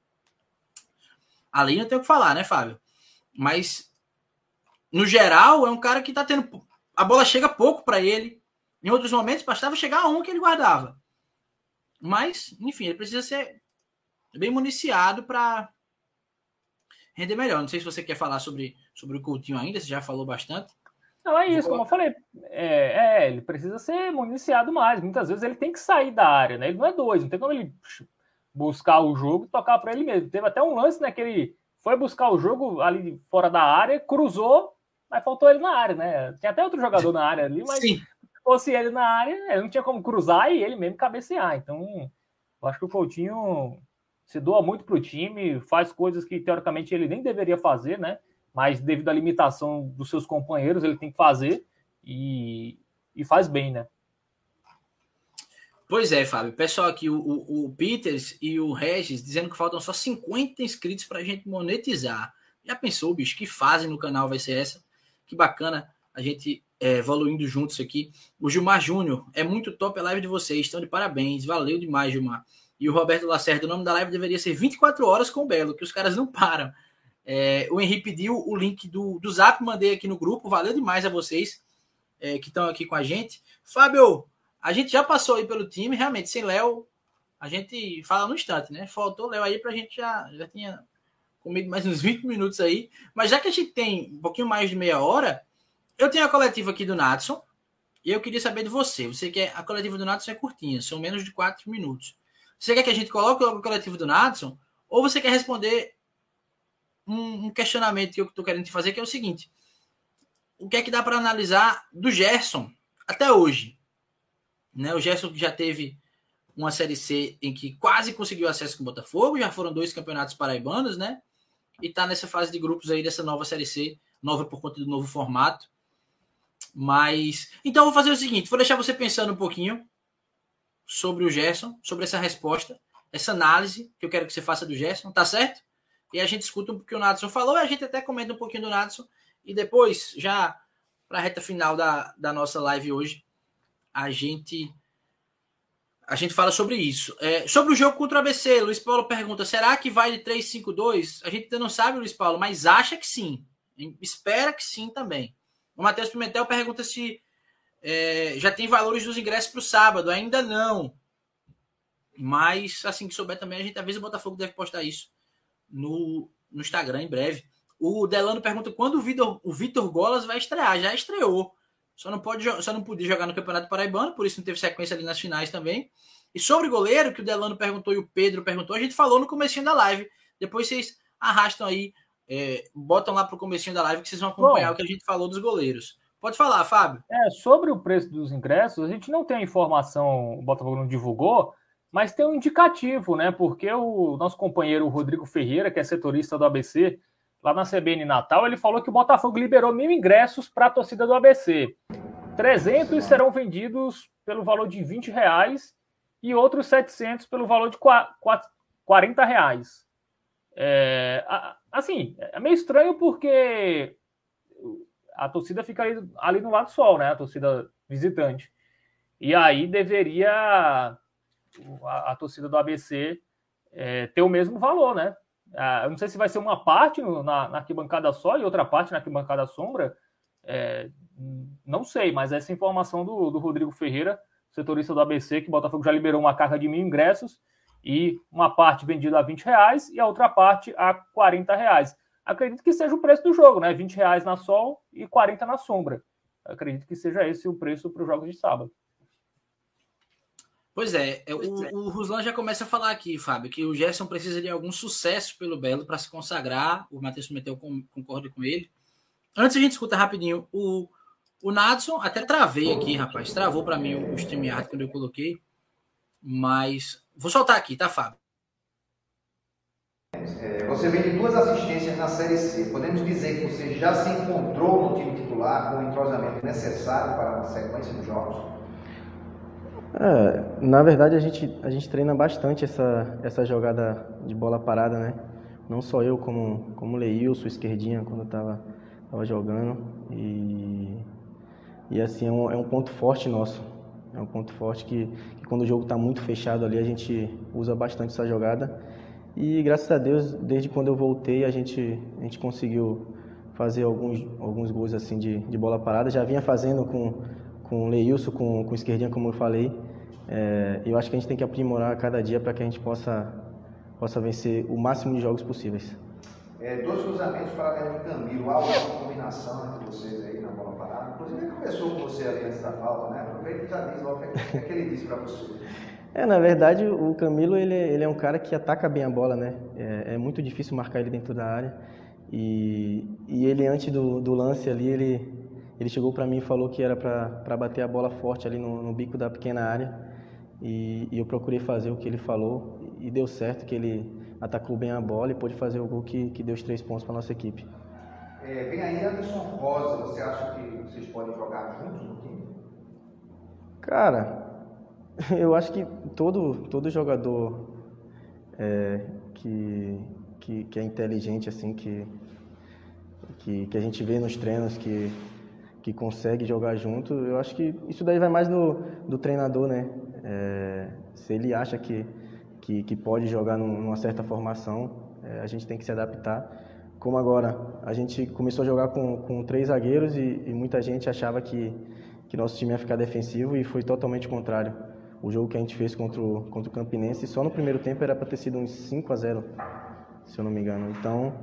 Ali não tem o que falar, né, Fábio? Mas, no geral, é um cara que tá tendo... A bola chega pouco para ele. Em outros momentos, bastava chegar a um que ele guardava. Mas, enfim, ele precisa ser bem municiado para render melhor. Não sei se você quer falar sobre, sobre o Coutinho ainda, você já falou bastante. Não, é isso, como eu falei, é, é, ele precisa ser municiado mais. Muitas vezes ele tem que sair da área, né? Ele não é doido, não tem como ele buscar o jogo e tocar para ele mesmo. Teve até um lance, né, que ele foi buscar o jogo ali fora da área, cruzou, mas faltou ele na área, né? Tinha até outro jogador na área ali, mas Sim. se fosse ele na área, ele não tinha como cruzar e ele mesmo cabecear. Então, eu acho que o Coutinho se doa muito pro time, faz coisas que teoricamente ele nem deveria fazer, né? Mas devido à limitação dos seus companheiros, ele tem que fazer e, e faz bem, né? Pois é, Fábio. Pessoal aqui, o, o, o Peters e o Regis dizendo que faltam só cinquenta inscritos para a gente monetizar. Já pensou, bicho? Que fase no canal vai ser essa? Que bacana a gente é, evoluindo juntos aqui. O Gilmar Júnior, é muito top a live de vocês. Estão de parabéns. Valeu demais, Gilmar. E o Roberto Lacerda, o nome da live deveria ser vinte e quatro horas com o Belo, que os caras não param. É, o Henrique pediu o link do, do Zap, mandei aqui no grupo, valeu demais a vocês é, que estão aqui com a gente. Fábio, a gente já passou aí pelo time, realmente, sem Léo, a gente fala no instante, né? Faltou Léo aí pra gente já, já tinha comido mais uns vinte minutos aí, mas já que a gente tem um pouquinho mais de meia hora, eu tenho a coletiva aqui do Natson, e eu queria saber de você, você quer, a coletiva do Natson é curtinha, são menos de quatro minutos. Você quer que a gente coloque logo a coletiva do Natson, ou você quer responder um questionamento que eu estou querendo te fazer, que é o seguinte: o que é que dá para analisar do Gerson até hoje? Né? O Gerson que já teve uma Série C em que quase conseguiu acesso com o Botafogo, já foram dois campeonatos paraibanos, né? E está nessa fase de grupos aí dessa nova Série C, nova por conta do novo formato. Mas, então eu vou fazer o seguinte, vou deixar você pensando um pouquinho sobre o Gerson, sobre essa resposta, essa análise que eu quero que você faça do Gerson, tá certo? E a gente escuta um pouquinho o Natson falou, e a gente até comenta um pouquinho do Natson, e depois, já para a reta final da, da nossa live hoje, a gente, a gente fala sobre isso. É, sobre o jogo contra o A B C, Luiz Paulo pergunta, será que vai de três cinco dois? A gente ainda não sabe, Luiz Paulo, mas acha que sim. Espera que sim também. O Matheus Pimentel pergunta se é, já tem valores dos ingressos para o sábado. Ainda não. Mas, assim que souber também, a gente avisa, o Botafogo deve postar isso No, no Instagram em breve. O Delano pergunta quando o Vitor, o Vitor Golas vai estrear. Já estreou. Só não, pode, só não podia jogar no Campeonato Paraibano, por isso não teve sequência ali nas finais também. E sobre o goleiro, que o Delano perguntou e o Pedro perguntou, a gente falou no comecinho da live. Depois vocês arrastam aí, é, botam lá pro comecinho da live que vocês vão acompanhar Bom, o que a gente falou dos goleiros. Pode falar, Fábio. É, sobre o preço dos ingressos, a gente não tem a informação, o Botafogo não divulgou, mas tem um indicativo, né? Porque o nosso companheiro Rodrigo Ferreira, que é setorista do A B C, lá na C B N Natal, ele falou que o Botafogo liberou mil ingressos para a torcida do A B C. trezentos serão vendidos pelo valor de vinte reais e outros setecentos pelo valor de quarenta reais. É, assim, é meio estranho porque a torcida fica ali, ali no lado sol, né? A torcida visitante. E aí deveria a, a torcida do A B C é, ter o mesmo valor, né? Ah, eu não sei se vai ser uma parte no, na, na arquibancada só e outra parte na arquibancada sombra. É, não sei, mas essa informação do, do Rodrigo Ferreira, setorista do A B C, que o Botafogo já liberou uma carga de mil ingressos e uma parte vendida a vinte reais e a outra parte a quarenta reais. Acredito que seja o preço do jogo, né? vinte reais na sol e quarenta na sombra. Acredito que seja esse o preço para os jogos de sábado. Pois é, o, o Ruslan já começa a falar aqui, Fábio, que o Gerson precisa de algum sucesso pelo Belo para se consagrar. O Matheus Meteu concorda com ele. Antes a gente escuta rapidinho o, o Nadson, até travei aqui, rapaz, travou para mim o, o StreamYard quando eu coloquei, mas vou soltar aqui, tá, Fábio? É, você vem de duas assistências na Série C. Podemos dizer que você já se encontrou no time titular com o entrosamento necessário para uma sequência de jogos? É, na verdade, a gente, a gente treina bastante essa, essa jogada de bola parada, né? Não só eu, como, como o Leilson, esquerdinha, quando eu estava tava jogando. E, e assim, é um, é um ponto forte nosso. É um ponto forte que, que quando o jogo está muito fechado ali, a gente usa bastante essa jogada. E graças a Deus, desde quando eu voltei, a gente, a gente conseguiu fazer alguns, alguns gols assim, de, de bola parada. Já vinha fazendo com... com o Leilson, com, com o esquerdinha, como eu falei. É, eu acho que a gente tem que aprimorar a cada dia para que a gente possa, possa vencer o máximo de jogos possíveis. É, dois cruzamentos para o Camilo, há alguma combinação entre vocês aí na bola parada? Inclusive ele conversou com você ali antes da falta, né? Aproveita e já diz logo o que, que ele disse para você. É, na verdade, o Camilo ele, ele é um cara que ataca bem a bola, né? É, é muito difícil marcar ele dentro da área. E, e ele, antes do, do lance ali, ele... Ele chegou para mim e falou que era para bater a bola forte ali no, no bico da pequena área. E, e eu procurei fazer o que ele falou e deu certo, que ele atacou bem a bola e pôde fazer o gol que, que deu os três pontos para a nossa equipe. É, vem aí Anderson Rosa, você acha que vocês podem jogar juntos no time? Cara, eu acho que todo, todo jogador é, que, que, que é inteligente, assim, que, que, que a gente vê nos treinos, que... que consegue jogar junto, eu acho que isso daí vai mais do, do treinador, né? É, se ele acha que, que, que pode jogar numa certa formação, é, a gente tem que se adaptar. Como agora, a gente começou a jogar com, com três zagueiros e, e muita gente achava que, que nosso time ia ficar defensivo e foi totalmente contrário. O jogo que a gente fez contra o, contra o Campinense, só no primeiro tempo era para ter sido uns cinco a zero, se eu não me engano. Então,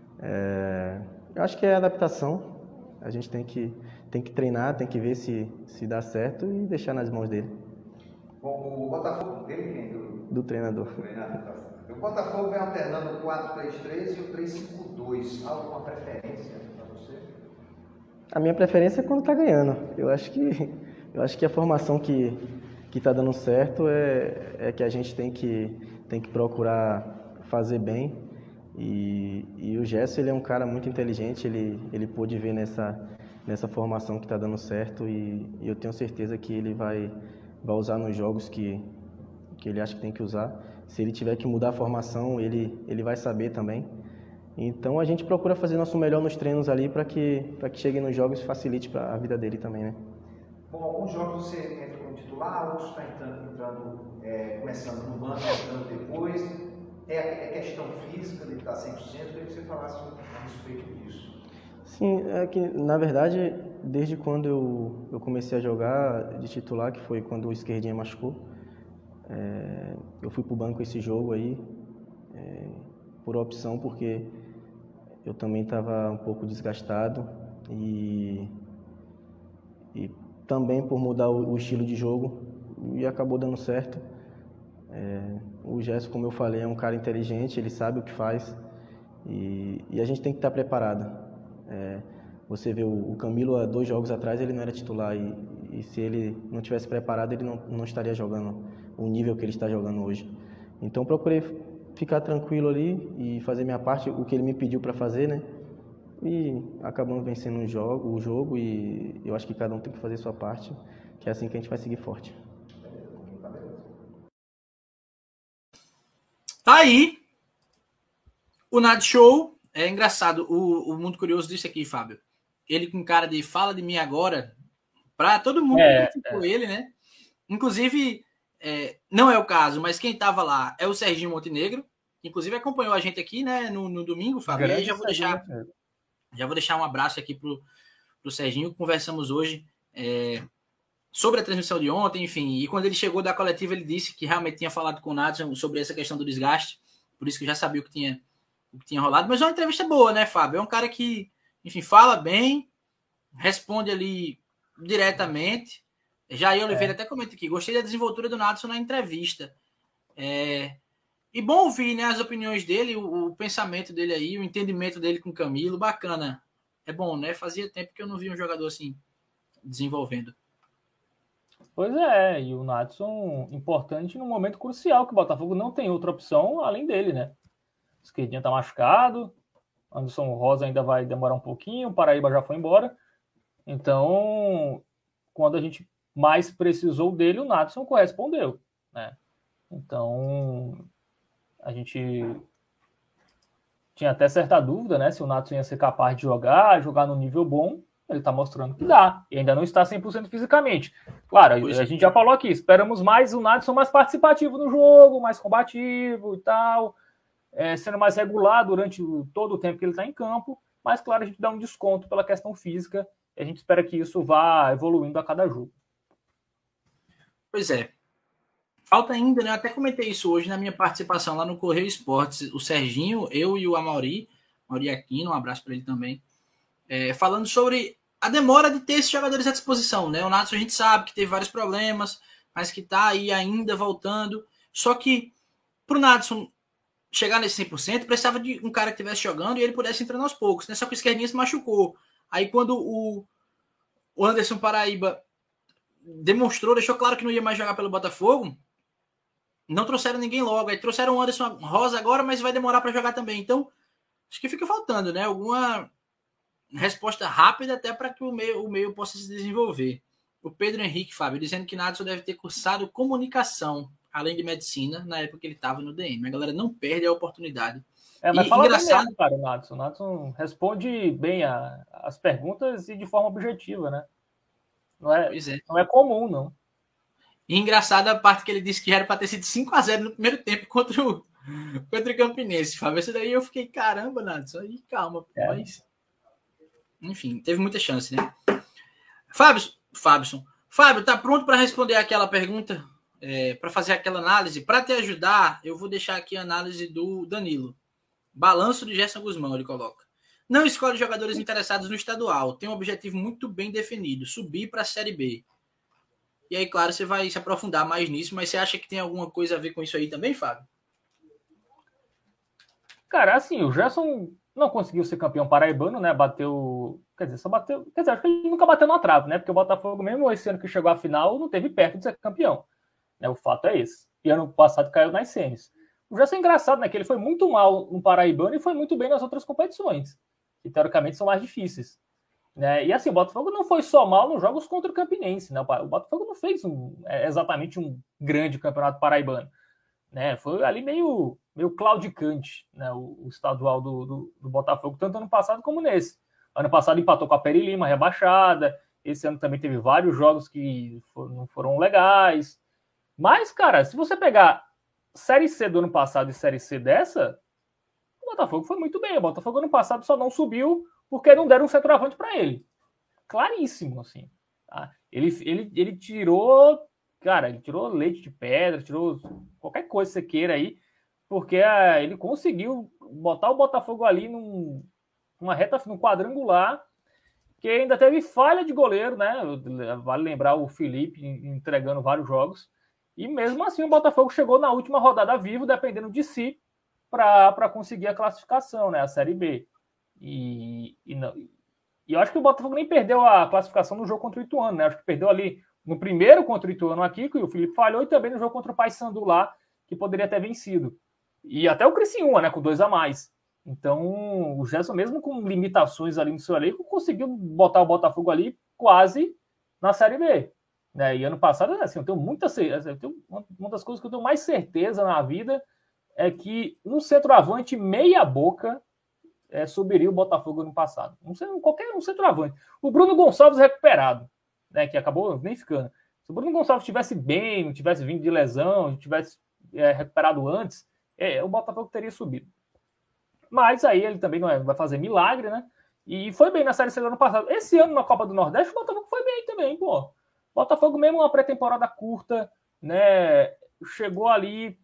é, eu acho que é adaptação. A gente tem que, tem que treinar, tem que ver se, se dá certo e deixar nas mãos dele. Bom, o Botafogo dele quem? Do, do treinador. Do treinador. O Botafogo vem alternando o quatro três três e o três cinco dois. Há alguma preferência para você? A minha preferência é quando está ganhando. Eu acho que, eu acho que a formação que que está dando certo é, é que a gente tem que, tem que procurar fazer bem. E, e o Gerson, ele é um cara muito inteligente, ele, ele pôde ver nessa, nessa formação que está dando certo e, e eu tenho certeza que ele vai, vai usar nos jogos que, que ele acha que tem que usar. Se ele tiver que mudar a formação, ele, ele vai saber também. Então a gente procura fazer nosso melhor nos treinos ali para que, para que chegue nos jogos e facilite para a vida dele também, né? Bom, alguns jogos você entra como titular, outros está entrando, entrando é, começando no banco, entrando depois. É, é questão física de estar cem por cento, eu queria que você falasse a respeito disso. Sim, é que na verdade, desde quando eu, eu comecei a jogar de titular, que foi quando o esquerdinha machucou, é, eu fui para o banco esse jogo aí, é, por opção, porque eu também estava um pouco desgastado e, e também por mudar o, o estilo de jogo, e acabou dando certo. É, o Gerson, como eu falei, é um cara inteligente, ele sabe o que faz e, e a gente tem que estar preparado. É, Você vê o, o Camilo há dois jogos atrás, ele não era titular e, e se ele não tivesse preparado, ele não, não estaria jogando o nível que ele está jogando hoje. Então procurei ficar tranquilo ali e fazer minha parte, o que ele me pediu para fazer, né? E acabamos vencendo o jogo, o jogo e eu acho que cada um tem que fazer a sua parte, que é assim que a gente vai seguir forte. Tá aí o Nad Show. É engraçado, o, o Mundo Curioso disse aqui, Fábio. Ele com cara de fala de mim agora, pra todo mundo é, que criticou é. ele, né? Inclusive, é, não é o caso, mas quem tava lá é o Serginho Montenegro, que inclusive acompanhou a gente aqui, né, no, no domingo, Fábio. E aí já vou deixar, já vou deixar um abraço aqui pro, pro Serginho. Conversamos hoje é, sobre a transmissão de ontem, enfim. E quando ele chegou da coletiva, ele disse que realmente tinha falado com o Nadson sobre essa questão do desgaste. Por isso que eu já sabia o que tinha, o que tinha rolado. Mas é uma entrevista boa, né, Fábio? É um cara que, enfim, fala bem, responde ali diretamente. Jair Oliveira é. até comenta aqui, gostei da desenvoltura do Nadson na entrevista. É, e bom ouvir, né, as opiniões dele, o, o pensamento dele aí, o entendimento dele com o Camilo, bacana. É bom, né? Fazia tempo que eu não vi um jogador assim desenvolvendo. Pois é, e o Nadson importante num momento crucial, que o Botafogo não tem outra opção além dele, né? O esquerdinha tá machucado, Anderson Rosa ainda vai demorar um pouquinho, o Paraíba já foi embora. Então, quando a gente mais precisou dele, o Nadson correspondeu, né? Então, a gente tinha até certa dúvida, né? Se o Nadson ia ser capaz de jogar, jogar no nível bom. Ele está mostrando que dá. E ainda não está cem por cento fisicamente. Claro, pois a gente já falou aqui, esperamos mais o Nadson mais participativo no jogo, mais combativo e tal, é, sendo mais regular durante o, todo o tempo que ele está em campo. Mas, claro, a gente dá um desconto pela questão física e a gente espera que isso vá evoluindo a cada jogo. Pois é. Falta ainda, né? Eu até comentei isso hoje na minha participação lá no Correio Esportes. O Serginho, eu e o Amauri, Amauri Aquino, um abraço para ele também, é, falando sobre a demora de ter esses jogadores à disposição, né? O Nadson a gente sabe que teve vários problemas, mas que tá aí ainda voltando. Só que pro Nadson chegar nesse cem por cento, precisava de um cara que estivesse jogando e ele pudesse entrar aos poucos, né? Só que o esquerdinha se machucou. Aí quando o, o Anderson Paraíba demonstrou, deixou claro que não ia mais jogar pelo Botafogo, não trouxeram ninguém logo. Aí trouxeram o Anderson Rosa agora, mas vai demorar para jogar também. Então, acho que fica faltando, né? Alguma resposta rápida até para que o meio, o meio possa se desenvolver. O Pedro Henrique, Fábio, dizendo que Nadson deve ter cursado comunicação, além de medicina, na época que ele estava no D M. A galera não perde a oportunidade. É, mas e, fala engraçado, bem mesmo, cara, o Nadson. O Nadson responde bem a, as perguntas e de forma objetiva, né? Não é, é. Não é comum, não. E engraçado a parte que ele disse que era para ter sido cinco a zero no primeiro tempo contra o, contra o Campinense. Fábio, esse daí eu fiquei, caramba, Nadson, aí calma. É. Mas... Enfim, teve muita chance, né? Fábio, Fábio, Fábio, tá pronto para responder aquela pergunta? É, para fazer aquela análise? Para te ajudar, eu vou deixar aqui a análise do Danilo. Balanço de Gerson Guzmão, ele coloca. Não escolhe jogadores interessados no estadual. Tem um objetivo muito bem definido, subir para a Série B. E aí, claro, você vai se aprofundar mais nisso, mas você acha que tem alguma coisa a ver com isso aí também, Fábio? Cara, assim, o Gerson não conseguiu ser campeão paraibano, né? Bateu. Quer dizer, só bateu. Quer dizer, acho que ele nunca bateu na trave, né? Porque o Botafogo, mesmo esse ano que chegou à final, não teve perto de ser campeão. Né? O fato é esse. E ano passado caiu nas semis. O Gerson é engraçado, né? Que ele foi muito mal no paraibano e foi muito bem nas outras competições, que teoricamente são mais difíceis. Né? E assim, o Botafogo não foi só mal nos jogos contra o Campinense. Né? O Botafogo não fez um, exatamente um grande campeonato paraibano. Né? Foi ali meio, meio claudicante, né? o, o estadual do, do, do Botafogo, tanto ano passado como nesse. Ano passado empatou com a Peri Lima, rebaixada. Esse ano também teve vários jogos que for, não foram legais. Mas, cara, se você pegar Série C do ano passado e Série C dessa, o Botafogo foi muito bem. O Botafogo ano passado só não subiu porque não deram um centroavante para ele. Claríssimo, assim. Tá? Ele, ele, ele tirou... Cara, ele tirou leite de pedra, tirou qualquer coisa que você queira aí, porque ah, ele conseguiu botar o Botafogo ali num, numa reta, num quadrangular, que ainda teve falha de goleiro, né? Vale lembrar o Felipe entregando vários jogos. E mesmo assim o Botafogo chegou na última rodada vivo, dependendo de si, para conseguir a classificação, né? A Série B. E, e, não, E eu acho que o Botafogo nem perdeu a classificação no jogo contra o Ituano, né? Acho que perdeu ali no primeiro contra o Ituano aqui, que o Felipe falhou, e também no jogo contra o Paysandu lá, que poderia ter vencido. E até o Criciúma, né? Com dois a mais. Então, o Gerson, mesmo com limitações ali no seu elenco, conseguiu botar o Botafogo ali quase na Série B. Né? E ano passado, assim, eu tenho muita certeza, eu tenho uma das coisas que eu tenho mais certeza na vida é que um centroavante meia boca é, subiria o Botafogo ano passado. Não sei, qualquer um centroavante. O Bruno Gonçalves recuperado, né, que acabou nem ficando. Se o Bruno Gonçalves estivesse bem, não tivesse vindo de lesão, tivesse é, recuperado antes, é, o Botafogo teria subido. Mas aí ele também não é, vai fazer milagre, né? E foi bem na Série C do ano passado. Esse ano, na Copa do Nordeste, o Botafogo foi bem também, pô. O Botafogo, mesmo uma pré-temporada curta, né? Chegou ali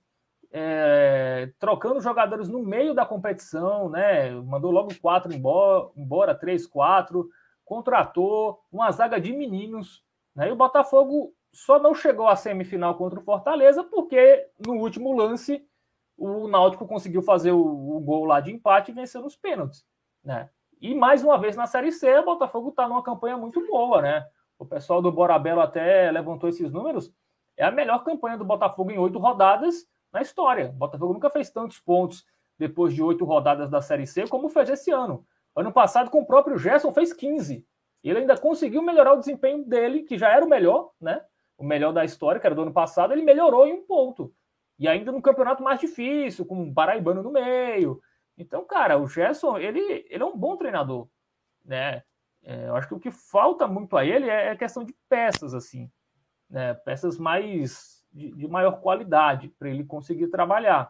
é, trocando jogadores no meio da competição, né? Mandou logo quatro embora, embora três, quatro, contratou uma zaga de meninos, né? E o Botafogo só não chegou à semifinal contra o Fortaleza porque no último lance o Náutico conseguiu fazer o, o gol lá de empate e vencer nos pênaltis, né? E mais uma vez na Série C, o Botafogo está numa campanha muito boa, né? O pessoal do Borabello até levantou esses números. É a melhor campanha do Botafogo em oito rodadas na história. O Botafogo nunca fez tantos pontos depois de oito rodadas da Série C como fez esse ano. Ano passado, com o próprio Gerson, fez quinze. Ele ainda conseguiu melhorar o desempenho dele, que já era o melhor, né? O melhor da história, que era do ano passado, ele melhorou em um ponto. E ainda no campeonato mais difícil, com um paraibano no meio. Então, cara, o Gerson, ele, ele é um bom treinador, né? É, eu acho que o que falta muito a ele é a questão de peças, assim, né? Peças mais de, de maior qualidade para ele conseguir trabalhar.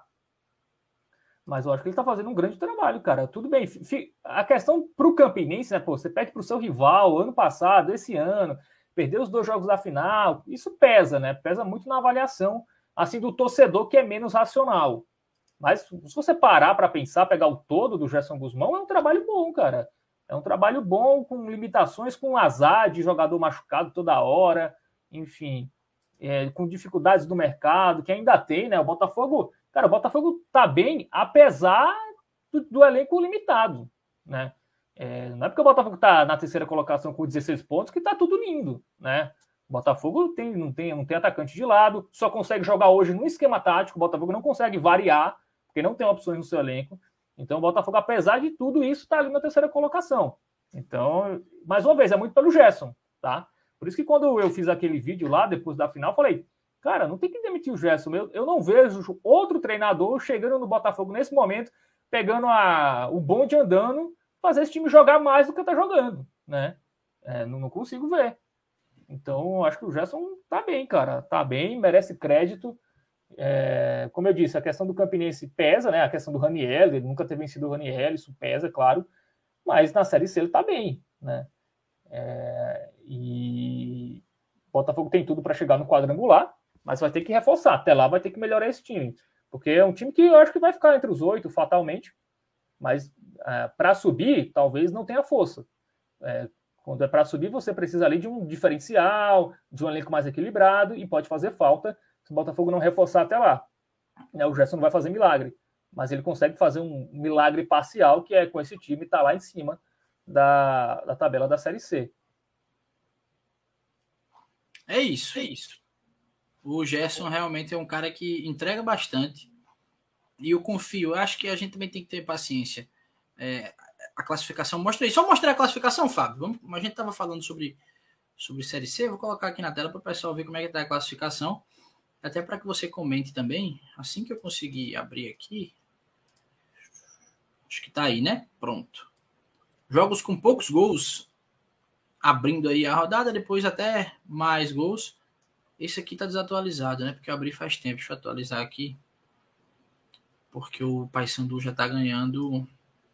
Mas eu acho que ele está fazendo um grande trabalho, cara. Tudo bem. A questão para o Campinense, né? Pô, você perde para o seu rival ano passado, esse ano, perdeu os dois jogos da final, isso pesa, né? Pesa muito na avaliação, assim, do torcedor que é menos racional. Mas se você parar para pensar, pegar o todo do Gerson Guzmão, é um trabalho bom, cara. É um trabalho bom, com limitações, com azar de jogador machucado toda hora, enfim, é, com dificuldades do mercado, que ainda tem, né? O Botafogo, cara, o Botafogo tá bem, apesar do, do elenco limitado, né? É, não é porque o Botafogo tá na terceira colocação com dezesseis pontos que tá tudo lindo, né? O Botafogo tem, não, tem, não tem atacante de lado, só consegue jogar hoje no esquema tático, o Botafogo não consegue variar, porque não tem opções no seu elenco. Então o Botafogo, apesar de tudo isso, está ali na terceira colocação. Então, mais uma vez, é muito pelo Gerson, tá? Por isso que quando eu fiz aquele vídeo lá, depois da final, eu falei, cara, não tem que demitir o Gerson. Eu, eu não vejo outro treinador chegando no Botafogo nesse momento, pegando a, o bonde andando, fazer esse time jogar mais do que está jogando, né? É, não, não consigo ver. Então, acho que o Gerson tá bem, cara. Tá bem, merece crédito. É, como eu disse, a questão do Campinense pesa, né? A questão do Raniel, ele nunca ter vencido o Raniel, isso pesa, claro. Mas na Série C ele tá bem, né? É, e o Botafogo tem tudo para chegar no quadrangular, mas vai ter que reforçar. Até lá vai ter que melhorar esse time. Porque é um time que eu acho que vai ficar entre os oito, fatalmente. Mas é, para subir, talvez não tenha força. É, quando é para subir, você precisa ali de um diferencial, de um elenco mais equilibrado, e pode fazer falta se o Botafogo não reforçar até lá. Né, o Gerson não vai fazer milagre, mas ele consegue fazer um milagre parcial, que é com esse time estar tá lá em cima da, da tabela da Série C. É isso, é isso. O Gerson realmente é um cara que entrega bastante, e eu confio. Eu acho que a gente também tem que ter paciência. É, a classificação mostra isso. Só mostrar a classificação, Fábio. Vamos, a gente estava falando sobre, sobre Série C, vou colocar aqui na tela para o pessoal ver como é que está a classificação. Até para que você comente também, assim que eu conseguir abrir aqui, acho que tá aí, né? Pronto. Jogos com poucos gols, abrindo aí a rodada, depois até mais gols. Esse aqui tá desatualizado, né? Porque eu abri faz tempo, deixa eu atualizar aqui. Porque o Paysandu já tá ganhando,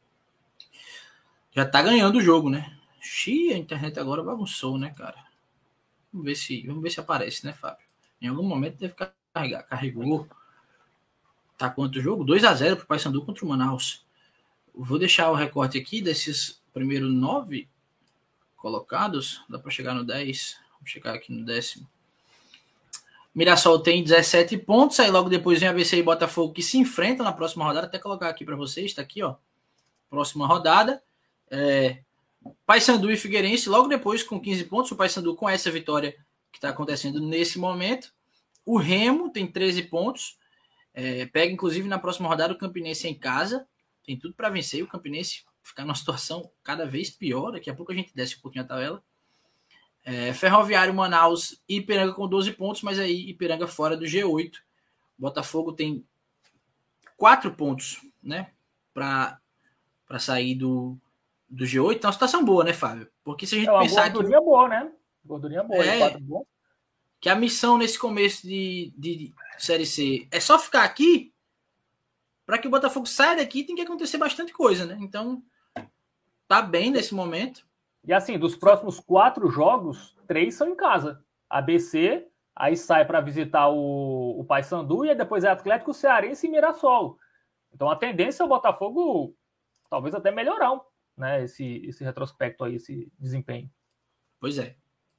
já tá ganhando o jogo, né? Xiii, a internet agora bagunçou, né, cara? Vamos ver se, vamos ver se aparece, né, Fábio? Em algum momento deve carregar. Carregou. Tá quanto jogo? dois a zero para o Paysandu contra o Manaus. Vou deixar o recorte aqui desses primeiros nove colocados. Dá para chegar no dez. Vou chegar aqui no décimo. Mirassol tem dezessete pontos. Aí logo depois vem A B C e Botafogo, que se enfrentam na próxima rodada. Até colocar aqui para vocês. Está aqui, ó. Próxima rodada. É, Paysandu e Figueirense, logo depois com quinze pontos, o Paysandu com essa vitória que está acontecendo nesse momento. O Remo tem treze pontos, é, pega inclusive na próxima rodada o Campinense em casa, tem tudo para vencer, o Campinense ficar numa situação cada vez pior, daqui a pouco a gente desce um pouquinho a tabela. É, Ferroviário, Manaus e Ipiranga com doze pontos, mas aí Ipiranga fora do G oito. Botafogo tem quatro pontos, né, para sair do, do G oito. Então, é uma situação boa, né, Fábio? Porque se a gente é uma pensar gordurinha que... boa, né? Gordurinha boa, é, quatro bom. Que a missão nesse começo de, de Série C é só ficar aqui, para que o Botafogo saia daqui tem que acontecer bastante coisa, né? Então, tá bem nesse momento. E assim, dos próximos quatro jogos, três são em casa. A B C, aí sai para visitar o, o Paysandu, e aí depois é Atlético Cearense e Mirassol. Então a tendência é o Botafogo talvez até melhorar, né, esse, esse retrospecto aí, esse desempenho. Pois é.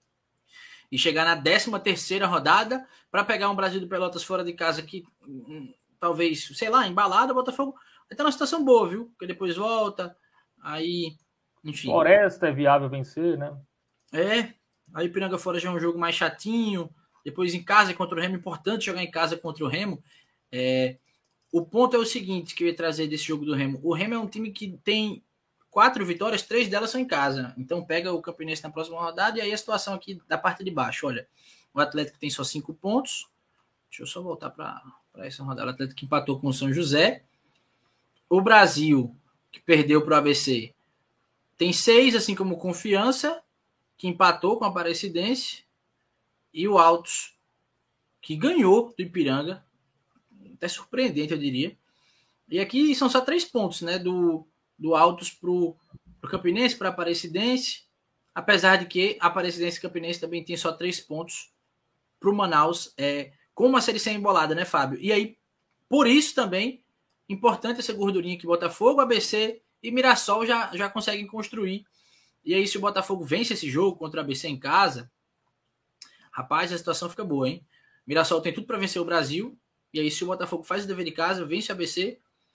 E chegar na décima terceira rodada para pegar um Brasil de Pelotas fora de casa que hum, talvez, sei lá, embalado, o Botafogo vai estar numa situação boa, viu? Porque depois volta, aí, enfim. Floresta é viável vencer, né? É, aí Ipiranga fora já é um jogo mais chatinho, depois em casa contra o Remo, importante jogar em casa contra o Remo. É, o ponto é o seguinte que eu ia trazer desse jogo do Remo. O Remo é um time que tem quatro vitórias, três delas são em casa. Então pega o Campinense na próxima rodada e aí a situação aqui da parte de baixo. Olha, o Atlético tem só cinco pontos. Deixa eu só voltar para essa rodada. O Atlético empatou com o São José. O Brasil, que perdeu para o A B C, tem seis, assim como o Confiança, que empatou com a Aparecidense. E o Altos, que ganhou do Ipiranga. Até surpreendente, eu diria. E aqui são só três pontos, né? Do... do Altos para o Campinense, para a Aparecidense, apesar de que a Aparecidense e Campinense também tem só três pontos para o Manaus, é, com uma Série C embolada, né, Fábio? E aí, por isso também, importante essa gordurinha que Botafogo, A B C e Mirassol já, já conseguem construir. E aí, se o Botafogo vence esse jogo contra a A B C em casa, rapaz, a situação fica boa, hein? Mirassol tem tudo para vencer o Brasil, e aí se o Botafogo faz o dever de casa, vence a A B C,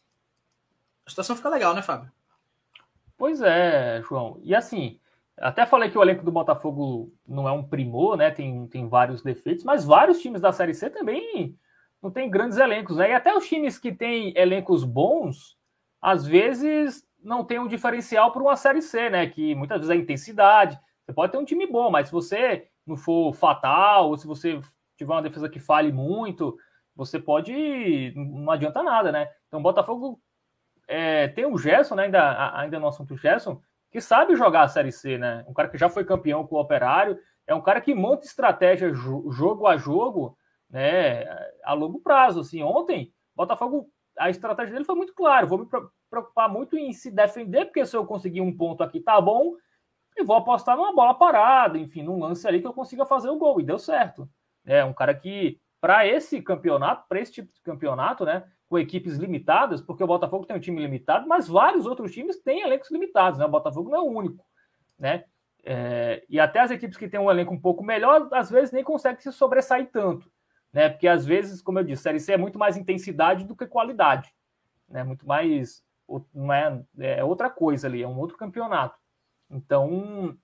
a situação fica legal, né, Fábio? Pois é, João. E assim, até falei que o elenco do Botafogo não é um primor, né? Tem, tem vários defeitos, mas vários times da Série C também não tem grandes elencos, né? E até os times que têm elencos bons, às vezes não tem um diferencial para uma Série C, né? Que muitas vezes é intensidade. Você pode ter um time bom, mas se você não for fatal, ou se você tiver uma defesa que fale muito, você pode... não adianta nada, né? Então o Botafogo... É, tem o Gerson, né, ainda, ainda no assunto Gerson, que sabe jogar a Série C, né? Um cara que já foi campeão com o Operário, é um cara que monta estratégia jogo a jogo, né, a longo prazo. Assim, ontem, Botafogo, a estratégia dele foi muito clara. Vou me preocupar muito em se defender, porque se eu conseguir um ponto aqui, tá bom, e vou apostar numa bola parada, enfim, num lance ali que eu consiga fazer o gol, e deu certo. É um cara que, para esse campeonato, para esse tipo de campeonato, né, com equipes limitadas, porque o Botafogo tem um time limitado, mas vários outros times têm elencos limitados, né? O Botafogo não é o único, né? É, e até as equipes que têm um elenco um pouco melhor, às vezes nem conseguem se sobressair tanto, né? Porque às vezes, como eu disse, Série C é muito mais intensidade do que qualidade, né? Muito mais, não é, é outra coisa ali, é um outro campeonato. Então,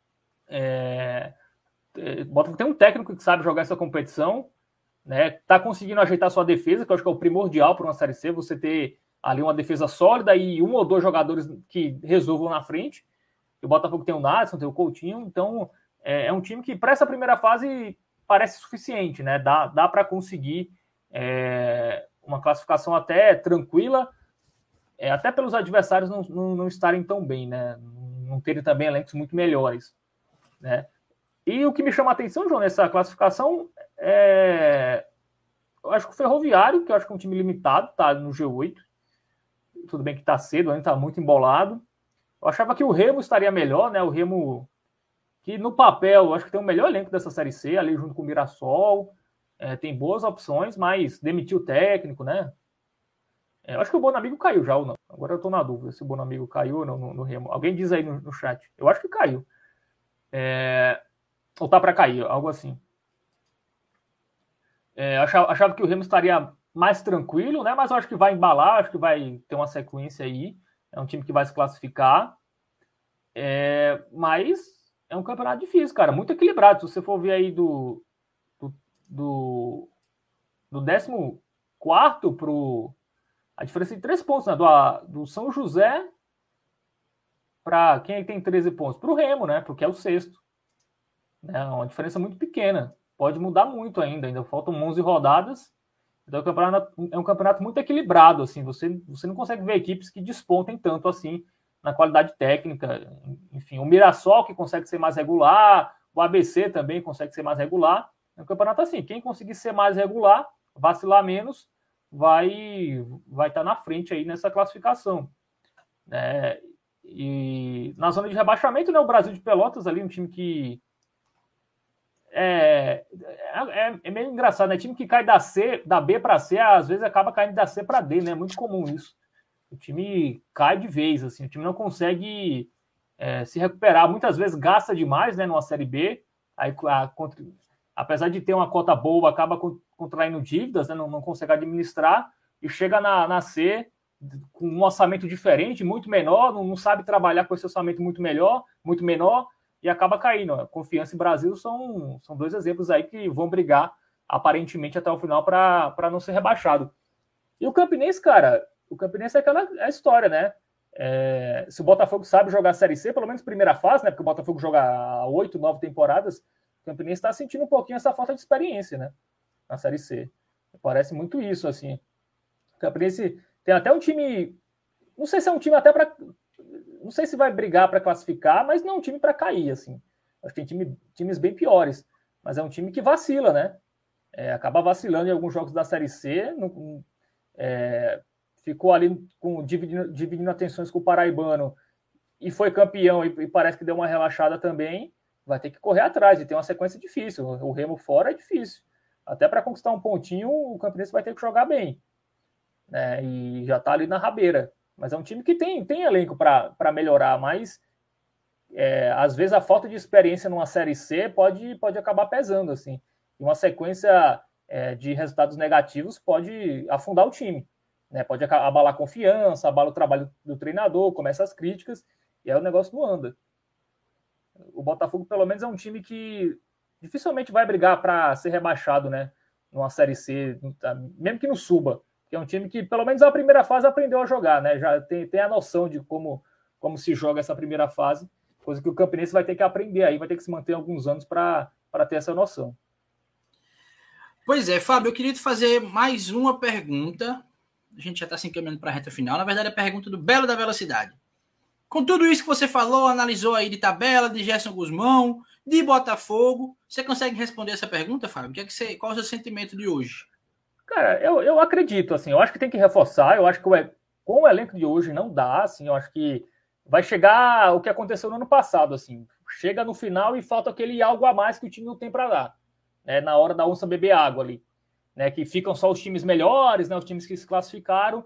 é, é, o Botafogo tem um técnico que sabe jogar essa competição, né, tá conseguindo ajeitar sua defesa, que eu acho que é o primordial para uma Série C, você ter ali uma defesa sólida e um ou dois jogadores que resolvam na frente. O Botafogo tem o Nadson, tem o Coutinho, então é, é um time que para essa primeira fase parece suficiente, né? Dá, dá para conseguir é, uma classificação até tranquila, é, até pelos adversários não, não, não estarem tão bem, né? Não terem também elencos muito melhores, né? E o que me chama a atenção, João, nessa classificação é... eu acho que o Ferroviário, que eu acho que é um time limitado, tá no G oito. Tudo bem que tá cedo, ainda tá muito embolado. Eu achava que o Remo estaria melhor, né? O Remo, que no papel, eu acho que tem o melhor elenco dessa Série C, ali junto com o Mirassol. É, tem boas opções, mas demitiu o técnico, né? É, eu acho que o Bonamigo caiu já ou não. Agora eu tô na dúvida se o Bonamigo caiu ou não no, no Remo. Alguém diz aí no, no chat. Eu acho que caiu. É... Ou tá para cair, algo assim. É, achava, achava que o Remo estaria mais tranquilo, né? Mas eu acho que vai embalar, acho que vai ter uma sequência aí. É um time que vai se classificar. É, mas é um campeonato difícil, cara, muito equilibrado. Se você for ver aí do, do, do, do décimo quarto pro... A diferença de três pontos, né? Do, do São José para quem tem treze pontos? Para o Remo, né? Porque é o sexto. É uma diferença muito pequena. Pode mudar muito ainda. Ainda faltam onze rodadas. Então, é um campeonato, é um campeonato muito equilibrado. Assim. Você, você não consegue ver equipes que despontem tanto assim na qualidade técnica. Enfim, o Mirassol, que consegue ser mais regular. O A B C também consegue ser mais regular. É um campeonato assim. Quem conseguir ser mais regular, vacilar menos, vai vai estar na frente aí nessa classificação. É, e na zona de rebaixamento, né, o Brasil de Pelotas ali, um time que é, é, é meio engraçado, né? Time que cai da C, da B para C, às vezes acaba caindo da C para D, né? É muito comum isso. O time cai de vez, assim, o time não consegue é, se recuperar. Muitas vezes gasta demais, né, numa Série B. Aí, a, contra, apesar de ter uma cota boa, acaba contraindo dívidas, né? Não, não consegue administrar e chega na, na C com um orçamento diferente, muito menor, não, não sabe trabalhar com esse orçamento muito melhor, muito menor, e acaba caindo. Confiança e Brasil são, são dois exemplos aí que vão brigar aparentemente até o final para não ser rebaixado. E o Campinense, cara, o Campinense é aquela é a história, né? É, se o Botafogo sabe jogar a Série C, pelo menos primeira fase, né? Porque o Botafogo joga há oito, nove temporadas, o Campinense está sentindo um pouquinho essa falta de experiência, né? Na Série C. Parece muito isso, assim. O Campinense tem até um time, não sei se é um time até para, não sei se vai brigar para classificar, mas não é um time para cair, assim. Acho que tem time, times bem piores, mas é um time que vacila, né? É, acaba vacilando em alguns jogos da Série C, não, é, ficou ali com, dividindo, dividindo atenções com o Paraibano e foi campeão e, e parece que deu uma relaxada também. Vai ter que correr atrás e tem uma sequência difícil. O Remo fora é difícil. Até para conquistar um pontinho, o Campinense vai ter que jogar bem. Né, e já está ali na rabeira. Mas é um time que tem, tem elenco para melhorar, mas é, às vezes a falta de experiência numa Série C pode, pode acabar pesando. Assim. E uma sequência é, de resultados negativos pode afundar o time. Né, pode abalar a confiança, abala o trabalho do treinador, começa as críticas, e aí o negócio não anda. O Botafogo, pelo menos, é um time que dificilmente vai brigar para ser rebaixado, né, numa Série C, mesmo que não suba. Que é um time que, pelo menos na primeira fase, aprendeu a jogar, né? Já tem, tem a noção de como, como se joga essa primeira fase, coisa que o Campinense vai ter que aprender aí, vai ter que se manter alguns anos para ter essa noção. Pois é, Fábio, eu queria te fazer mais uma pergunta. A gente já está se encaminhando para a reta final. Na verdade, é a pergunta do Belo da Velocidade. Com tudo isso que você falou, analisou aí de tabela, de Gerson Guzmão, de Botafogo, você consegue responder essa pergunta, Fábio? Que é que você, qual é o seu sentimento de hoje? Cara, eu, eu acredito, assim, eu acho que tem que reforçar, eu acho que o, com o elenco de hoje não dá, assim, eu acho que vai chegar o que aconteceu no ano passado, assim, chega no final e falta aquele algo a mais que o time não tem para dar, né, na hora da onça beber água ali, né, que ficam só os times melhores, né, os times que se classificaram,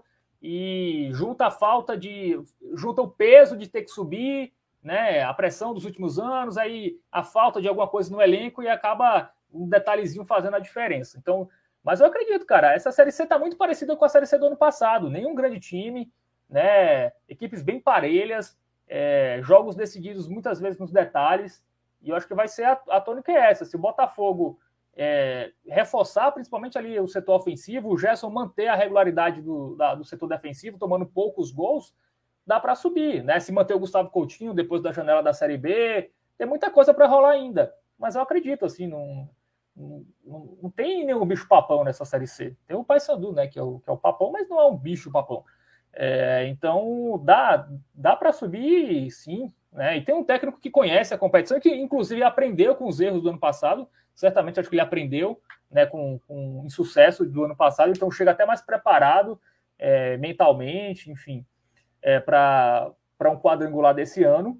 e junta a falta de, junta o peso de ter que subir, né, a pressão dos últimos anos, aí a falta de alguma coisa no elenco e acaba um detalhezinho fazendo a diferença, então... Mas eu acredito, cara, essa Série C está muito parecida com a Série C do ano passado. Nenhum grande time, né? Equipes bem parelhas, é, jogos decididos muitas vezes nos detalhes. E eu acho que vai ser a, a tônica é essa. Se o Botafogo é, reforçar principalmente ali o setor ofensivo, o Gerson manter a regularidade do, da, do setor defensivo, tomando poucos gols, dá para subir, né? Se manter o Gustavo Coutinho depois da janela da Série B, tem muita coisa para rolar ainda. Mas eu acredito, assim, num... Não, não, não tem nenhum bicho papão nessa Série C. Tem o Paysandu, né, que é o, que é o papão, mas não é um bicho papão. É, então, dá, dá para subir, sim. Né? E tem um técnico que conhece a competição, que inclusive aprendeu com os erros do ano passado. Certamente acho que ele aprendeu, né, com, com insucesso do ano passado, então chega até mais preparado é, mentalmente, enfim, é, para um quadrangular desse ano.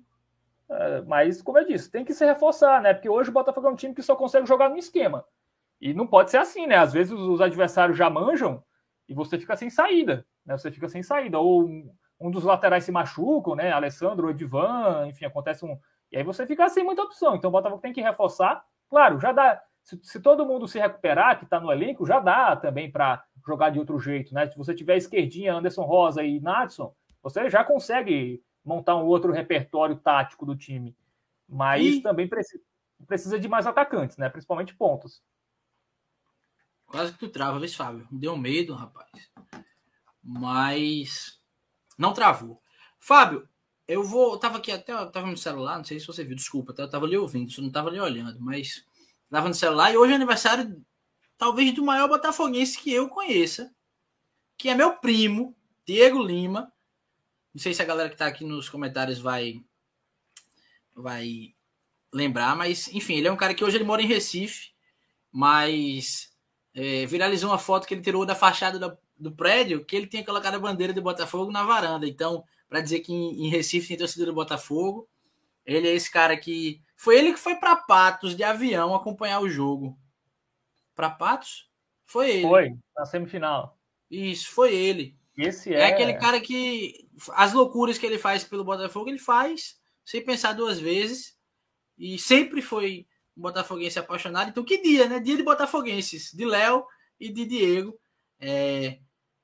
Mas, como eu disse, tem que se reforçar, né? Porque hoje o Botafogo é um time que só consegue jogar no esquema. E não pode ser assim, né? Às vezes os adversários já manjam e você fica sem saída, né? Você fica sem saída. Ou um, um dos laterais se machucam, né? Alessandro, Edivan, enfim, acontece um... E aí você fica sem muita opção. Então o Botafogo tem que reforçar. Claro, já dá... Se, se todo mundo se recuperar, que está no elenco, já dá também para jogar de outro jeito, né? Se você tiver esquerdinha, Anderson Rosa e Natson, você já consegue... montar um outro repertório tático do time. Mas e... também precisa, precisa de mais atacantes, né? Principalmente pontos. Quase que tu trava, vê, Fábio. Me deu medo, rapaz. Mas não travou. Fábio, eu vou... Eu tava aqui até... Eu tava no celular, não sei se você viu, desculpa. Eu tava ali ouvindo, eu não tava ali olhando. Mas tava no celular e hoje é aniversário, talvez, do maior botafoguense que eu conheça. Que é meu primo, Diego Lima. Não sei se a galera que tá aqui nos comentários vai... Vai lembrar, mas, enfim, ele é um cara que hoje ele mora em Recife, mas... É, viralizou uma foto que ele tirou da fachada do, do prédio, que ele tinha colocado a bandeira do Botafogo na varanda. Então, para dizer que em, em Recife tem torcida do Botafogo, ele é esse cara que... Foi ele que foi para Patos de avião acompanhar o jogo. Para Patos? Foi ele. Foi, na semifinal. Isso, foi ele. Esse é... é aquele cara que... As loucuras que ele faz pelo Botafogo, ele faz sem pensar duas vezes. E sempre foi... um botafoguense apaixonado. Então, que dia, né? Dia de botafoguenses, de Léo e de Diego. É...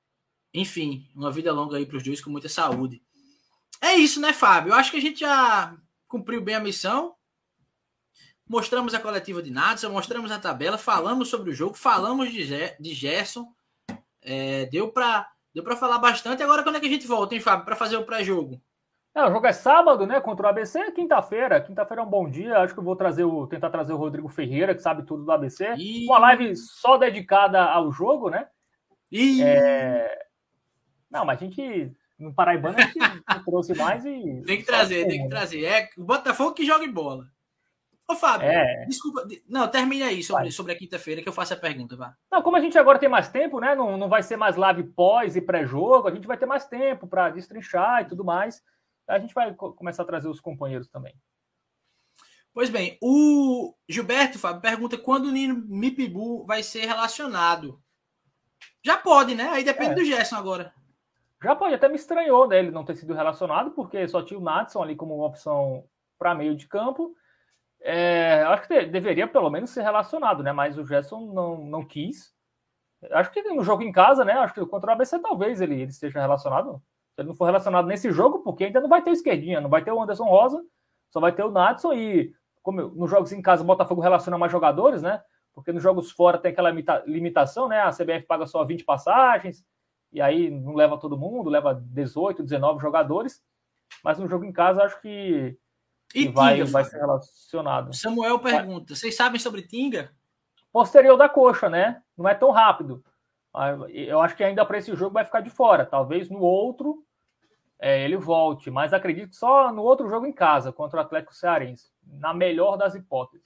Enfim, uma vida longa aí para os dois, com muita saúde. É isso, né, Fábio? Eu acho que a gente já cumpriu bem a missão. Mostramos a coletiva de Nadson, mostramos a tabela, falamos sobre o jogo, falamos de, Ge- de Gerson. É... Deu para deu para falar bastante. Agora, quando é que a gente volta, hein, Fábio, para fazer o pré-jogo? É, o jogo é sábado, né? Contra o A B C, quinta-feira. Quinta-feira é um bom dia. Acho que eu vou trazer o, tentar trazer o Rodrigo Ferreira, que sabe tudo do A B C. E... Uma live só dedicada ao jogo, né? E... É... Não, mas a gente, no Paraibano, a gente trouxe mais e... Tem que trazer, tem que trazer. É o Botafogo que joga em bola. Ô, Fábio, é... desculpa. Não, termina aí sobre, sobre a quinta-feira que eu faço a pergunta, vá. Não, como a gente agora tem mais tempo, né? Não, não vai ser mais live pós e pré-jogo. A gente vai ter mais tempo para destrinchar e tudo mais. A gente vai começar a trazer os companheiros também. Pois bem, o Gilberto, Fábio, pergunta quando o Nino Mipibu vai ser relacionado. Já pode, né? Aí depende é. do Gerson agora. Já pode, até me estranhou, né, ele não ter sido relacionado, porque só tinha o Nadson ali como uma opção para meio de campo. É, acho que deveria pelo menos ser relacionado, né? Mas o Gerson não, não quis. Acho que no jogo em casa, né? Acho que contra o A B C talvez ele, ele esteja relacionado. Se ele não for relacionado nesse jogo, porque ainda não vai ter o esquerdinha, não vai ter o Anderson Rosa, só vai ter o Nadson. E como nos jogos em casa o Botafogo relaciona mais jogadores, né? Porque nos jogos fora tem aquela limita- limitação, né? A C B F paga só vinte passagens, e aí não leva todo mundo, leva dezoito, dezenove jogadores. Mas no jogo em casa acho que, que vai, Tinga, vai ser relacionado. Samuel pergunta, vocês sabem sobre Tinga? Posterior da coxa, né? Não é tão rápido. Eu acho que ainda para esse jogo vai ficar de fora. Talvez no outro é, ele volte, mas acredito que só no outro jogo em casa, contra o Atlético Cearense. Na melhor das hipóteses.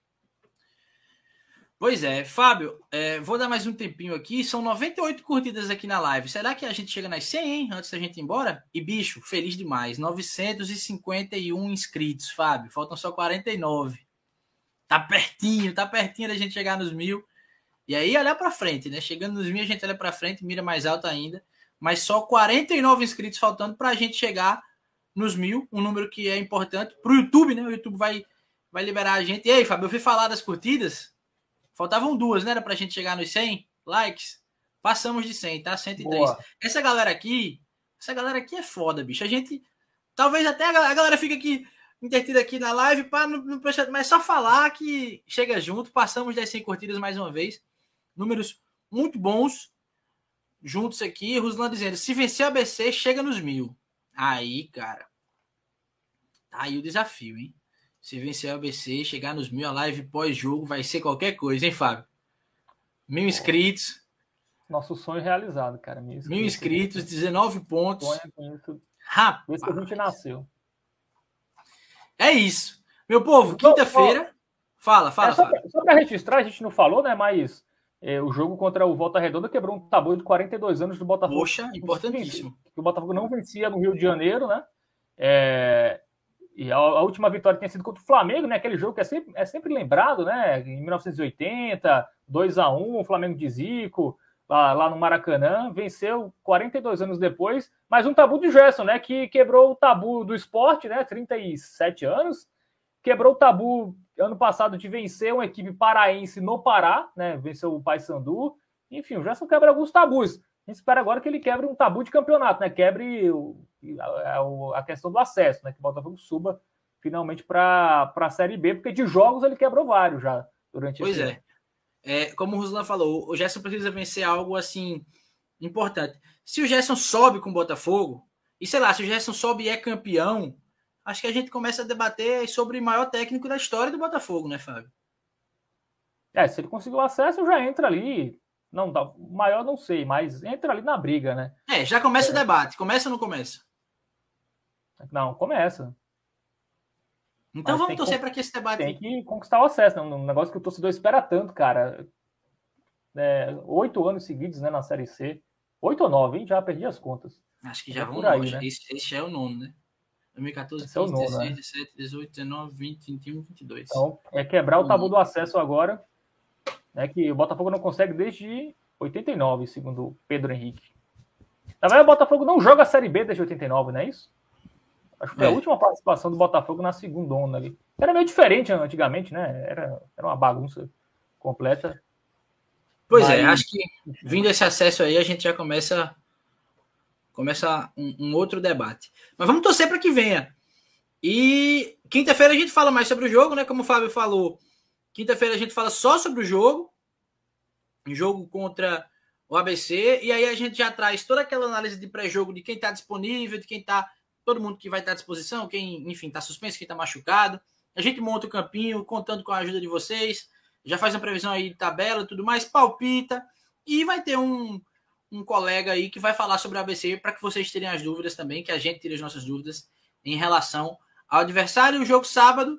Pois é, Fábio, é, vou dar mais um tempinho aqui. São noventa e oito curtidas aqui na live. Será que a gente chega nas cem, hein? Antes da gente ir embora? E, bicho, feliz demais. novecentos e cinquenta e um inscritos, Fábio. Faltam só quarenta e nove. Tá pertinho, tá pertinho da gente chegar nos mil. E aí, olhar pra frente, né? Chegando nos mil, a gente olha pra frente, mira mais alto ainda. Mas só quarenta e nove inscritos faltando pra gente chegar nos mil. Um número que é importante pro YouTube, né? O YouTube vai, vai liberar a gente. E aí, Fábio, eu fui falar das curtidas. Faltavam duas, né? Era pra gente chegar nos cem likes. Passamos de cem, tá? cento e três. Boa. Essa galera aqui, essa galera aqui é foda, bicho. A gente, talvez até a galera fica aqui, entretida aqui na live, pá, não, não, mas só falar que chega junto. Passamos das cem curtidas mais uma vez. Números muito bons juntos aqui. Ruslan dizendo, se vencer a A B C, chega nos mil. Aí, cara. Tá aí o desafio, hein? Se vencer o A B C, chegar nos mil, a live pós-jogo vai ser qualquer coisa, hein, Fábio? Mil inscritos. Nosso sonho realizado, cara. Mil inscritos, mil inscritos dezenove pontos. Rapaz. Por isso que a gente nasceu. É isso. Meu povo, quinta-feira... Fala, fala, é, só Fábio. Pra, só para registrar, a gente não falou, né, mas é, o jogo contra o Volta Redonda quebrou um tabu de quarenta e dois anos do Botafogo. Poxa, importantíssimo. Que o Botafogo não vencia no Rio de Janeiro, né? É... E a, a última vitória tinha sido contra o Flamengo, né? Aquele jogo que é sempre, é sempre lembrado, né? Em mil novecentos e oitenta, dois a um, o Flamengo de Zico, lá, lá no Maracanã, venceu quarenta e dois anos depois, mas um tabu de Gerson, né? Que quebrou o tabu do esporte, né? trinta e sete anos, quebrou o tabu ano passado de vencer uma equipe paraense no Pará, né? Venceu o Paysandu. Enfim, o Gerson quebra alguns tabus. A gente espera agora que ele quebre um tabu de campeonato, né? Quebre o, a, a questão do acesso, né? Que o Botafogo suba finalmente para a Série B, porque de jogos ele quebrou vários já durante Pois esse é. ano. É, como o Ruslan falou, o Gerson precisa vencer algo assim importante. Se o Gerson sobe com o Botafogo, e sei lá, se o Gerson sobe e é campeão, acho que a gente começa a debater sobre o maior técnico da história do Botafogo, né, Fábio? É, se ele conseguir o acesso, já entra ali. Não, o maior não sei, mas entra ali na briga, né? É, já começa é. o debate. Começa ou não começa? Não, começa. Então mas vamos torcer para que esse debate... Tem que conquistar o acesso, né? Um negócio que o torcedor espera tanto, cara. É, oito anos seguidos, né, na Série C. Oito ou nove, hein? Já perdi as contas. Acho que já é vão aí, né? Esse, esse é o nono, né? dois mil e quatorze, quinze, é dezesseis, né? dezessete, dezoito, dezenove, vinte, vinte e um, vinte e dois. Então, é quebrar o tabu do acesso agora, né, que o Botafogo não consegue desde oitenta e nove, segundo Pedro Henrique. Na verdade, o Botafogo não joga a Série B desde oitenta e nove, não é isso? Acho que foi é. a última participação do Botafogo na segunda onda ali. Era meio diferente antigamente, né? Era, era uma bagunça completa. Pois Mas... é, acho que vindo esse acesso aí, a gente já começa, começa um, um outro debate. Mas vamos torcer para que venha. E quinta-feira a gente fala mais sobre o jogo, né? Como o Fábio falou, quinta-feira a gente fala só sobre o jogo, jogo contra o A B C, e aí a gente já traz toda aquela análise de pré-jogo de quem está disponível, de quem está, todo mundo que vai estar à disposição, quem, enfim, está suspenso, quem está machucado. A gente monta o campinho, contando com a ajuda de vocês, já faz uma previsão aí de tabela e tudo mais, palpita, e vai ter um, um colega aí que vai falar sobre o A B C para que vocês tirem as dúvidas também, que a gente tire as nossas dúvidas em relação ao adversário. O jogo sábado,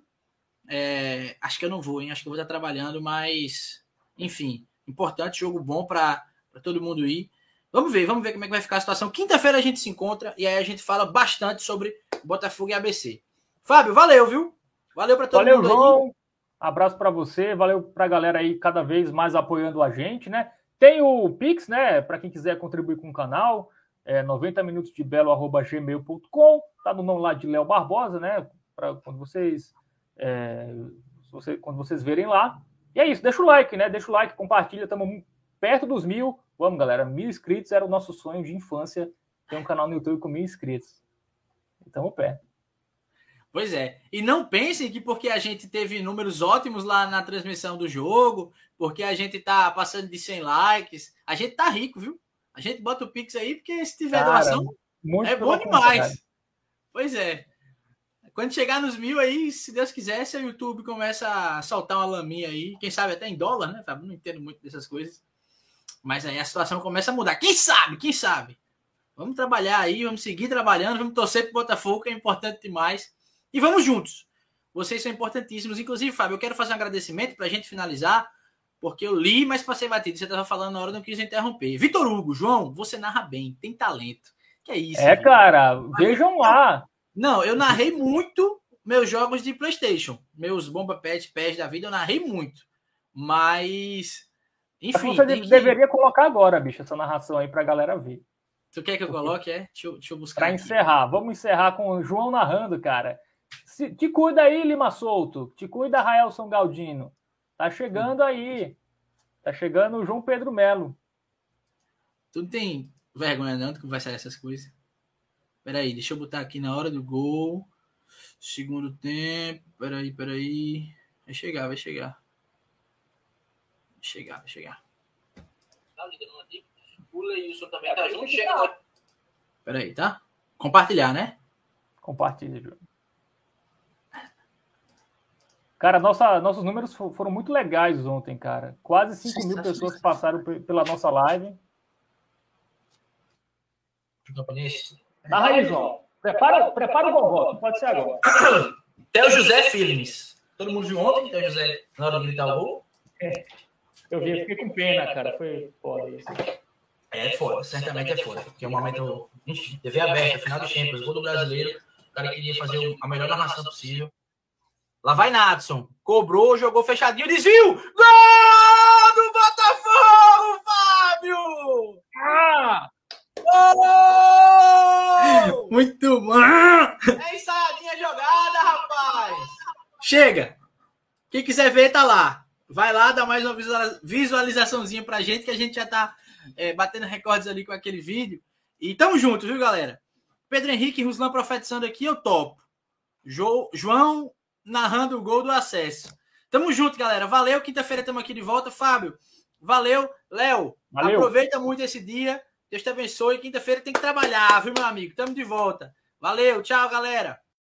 é, acho que eu não vou, hein? Acho que eu vou estar trabalhando, mas, enfim, importante, jogo bom para todo mundo ir. Vamos ver, vamos ver como é que vai ficar a situação. Quinta-feira a gente se encontra e aí a gente fala bastante sobre Botafogo e A B C. Fábio, valeu, viu? Valeu para todo valeu, mundo João. aí. Abraço para você, valeu para a galera aí cada vez mais apoiando a gente, né? Tem o Pix, né? Para quem quiser contribuir com o canal, é noventa minutos de belo arroba gmail ponto com, tá no nome lá de Léo Barbosa, né? Para quando vocês é, você, quando vocês verem lá. E é isso, deixa o like, né? Deixa o like, compartilha, estamos perto dos mil. Vamos, galera, mil inscritos era o nosso sonho de infância, ter um canal no YouTube com mil inscritos. Então, perto. Pois é. E não pensem que porque a gente teve números ótimos lá na transmissão do jogo, porque a gente tá passando de cem likes, a gente tá rico, viu? A gente bota o Pix aí, porque se tiver Cara, doação, é bom demais. Pois é. Quando chegar nos mil aí, se Deus quiser, se o YouTube começa a soltar uma laminha aí, quem sabe até em dólar, né? Não entendo muito dessas coisas. Mas aí a situação começa a mudar. Quem sabe? Quem sabe? Vamos trabalhar aí, vamos seguir trabalhando, vamos torcer pro Botafogo, que é importante demais. E vamos juntos. Vocês são importantíssimos. Inclusive, Fábio, eu quero fazer um agradecimento para a gente finalizar, porque eu li, mas passei batido. Você estava falando na hora, não quis interromper. Vitor Hugo, João, você narra bem, tem talento. Que é isso? É, cara, vejam lá. Não, eu narrei muito meus jogos de PlayStation. Meus Bomba Pet, Pés da vida, eu narrei muito. Mas, enfim. Você que... deveria colocar agora, bicho, essa narração aí para a galera ver. Tu quer que eu coloque? É? Deixa eu, deixa eu buscar. Para encerrar, vamos encerrar com o João narrando, cara. Se, te cuida aí, Lima Souto. Te cuida, Raelson Galdino. Tá chegando aí. Tá chegando o João Pedro Melo. Tu não tem vergonha não de conversar essas coisas? Peraí, deixa eu botar aqui na hora do gol. Segundo tempo. Peraí, peraí. Vai chegar, vai chegar. Vai chegar, vai chegar. Tá ligando aqui. O Leilson também tá junto. Chega. Peraí, tá? Compartilhar, né? Compartilha, João. Cara, nossa, nossos números foram muito legais ontem, cara. Quase cinco mil pessoas passaram pela nossa live. Narra aí, João. Prepara, prepara o gol, pode ser agora. Theo José Filmes. Todo mundo viu ontem, Theo José, na hora de gritar o gol? É. Eu vi, fiquei com pena, cara. Foi foda isso. É foda, certamente é foda. Porque é um momento, enfim, T V aberta, final de Champions, gol do brasileiro. O cara queria fazer a melhor narração possível. Lá vai Nadson. Cobrou, jogou fechadinho, desvio! Gol do Botafogo, Fábio! Ah! Gol! Muito bom! É ensaiadinha jogada, rapaz! Chega! Quem quiser ver, tá lá. Vai lá, dá mais uma visualizaçãozinha pra gente, que a gente já tá é, batendo recordes ali com aquele vídeo. E tamo junto, viu, galera? Pedro Henrique e Ruslan profetizando aqui, eu topo. Jo, João narrando o gol do acesso. Tamo junto, galera. Valeu, quinta-feira estamos aqui de volta. Fábio, valeu. Léo, aproveita muito esse dia. Deus te abençoe. Quinta-feira tem que trabalhar, viu, meu amigo? Tamo de volta. Valeu, tchau, galera.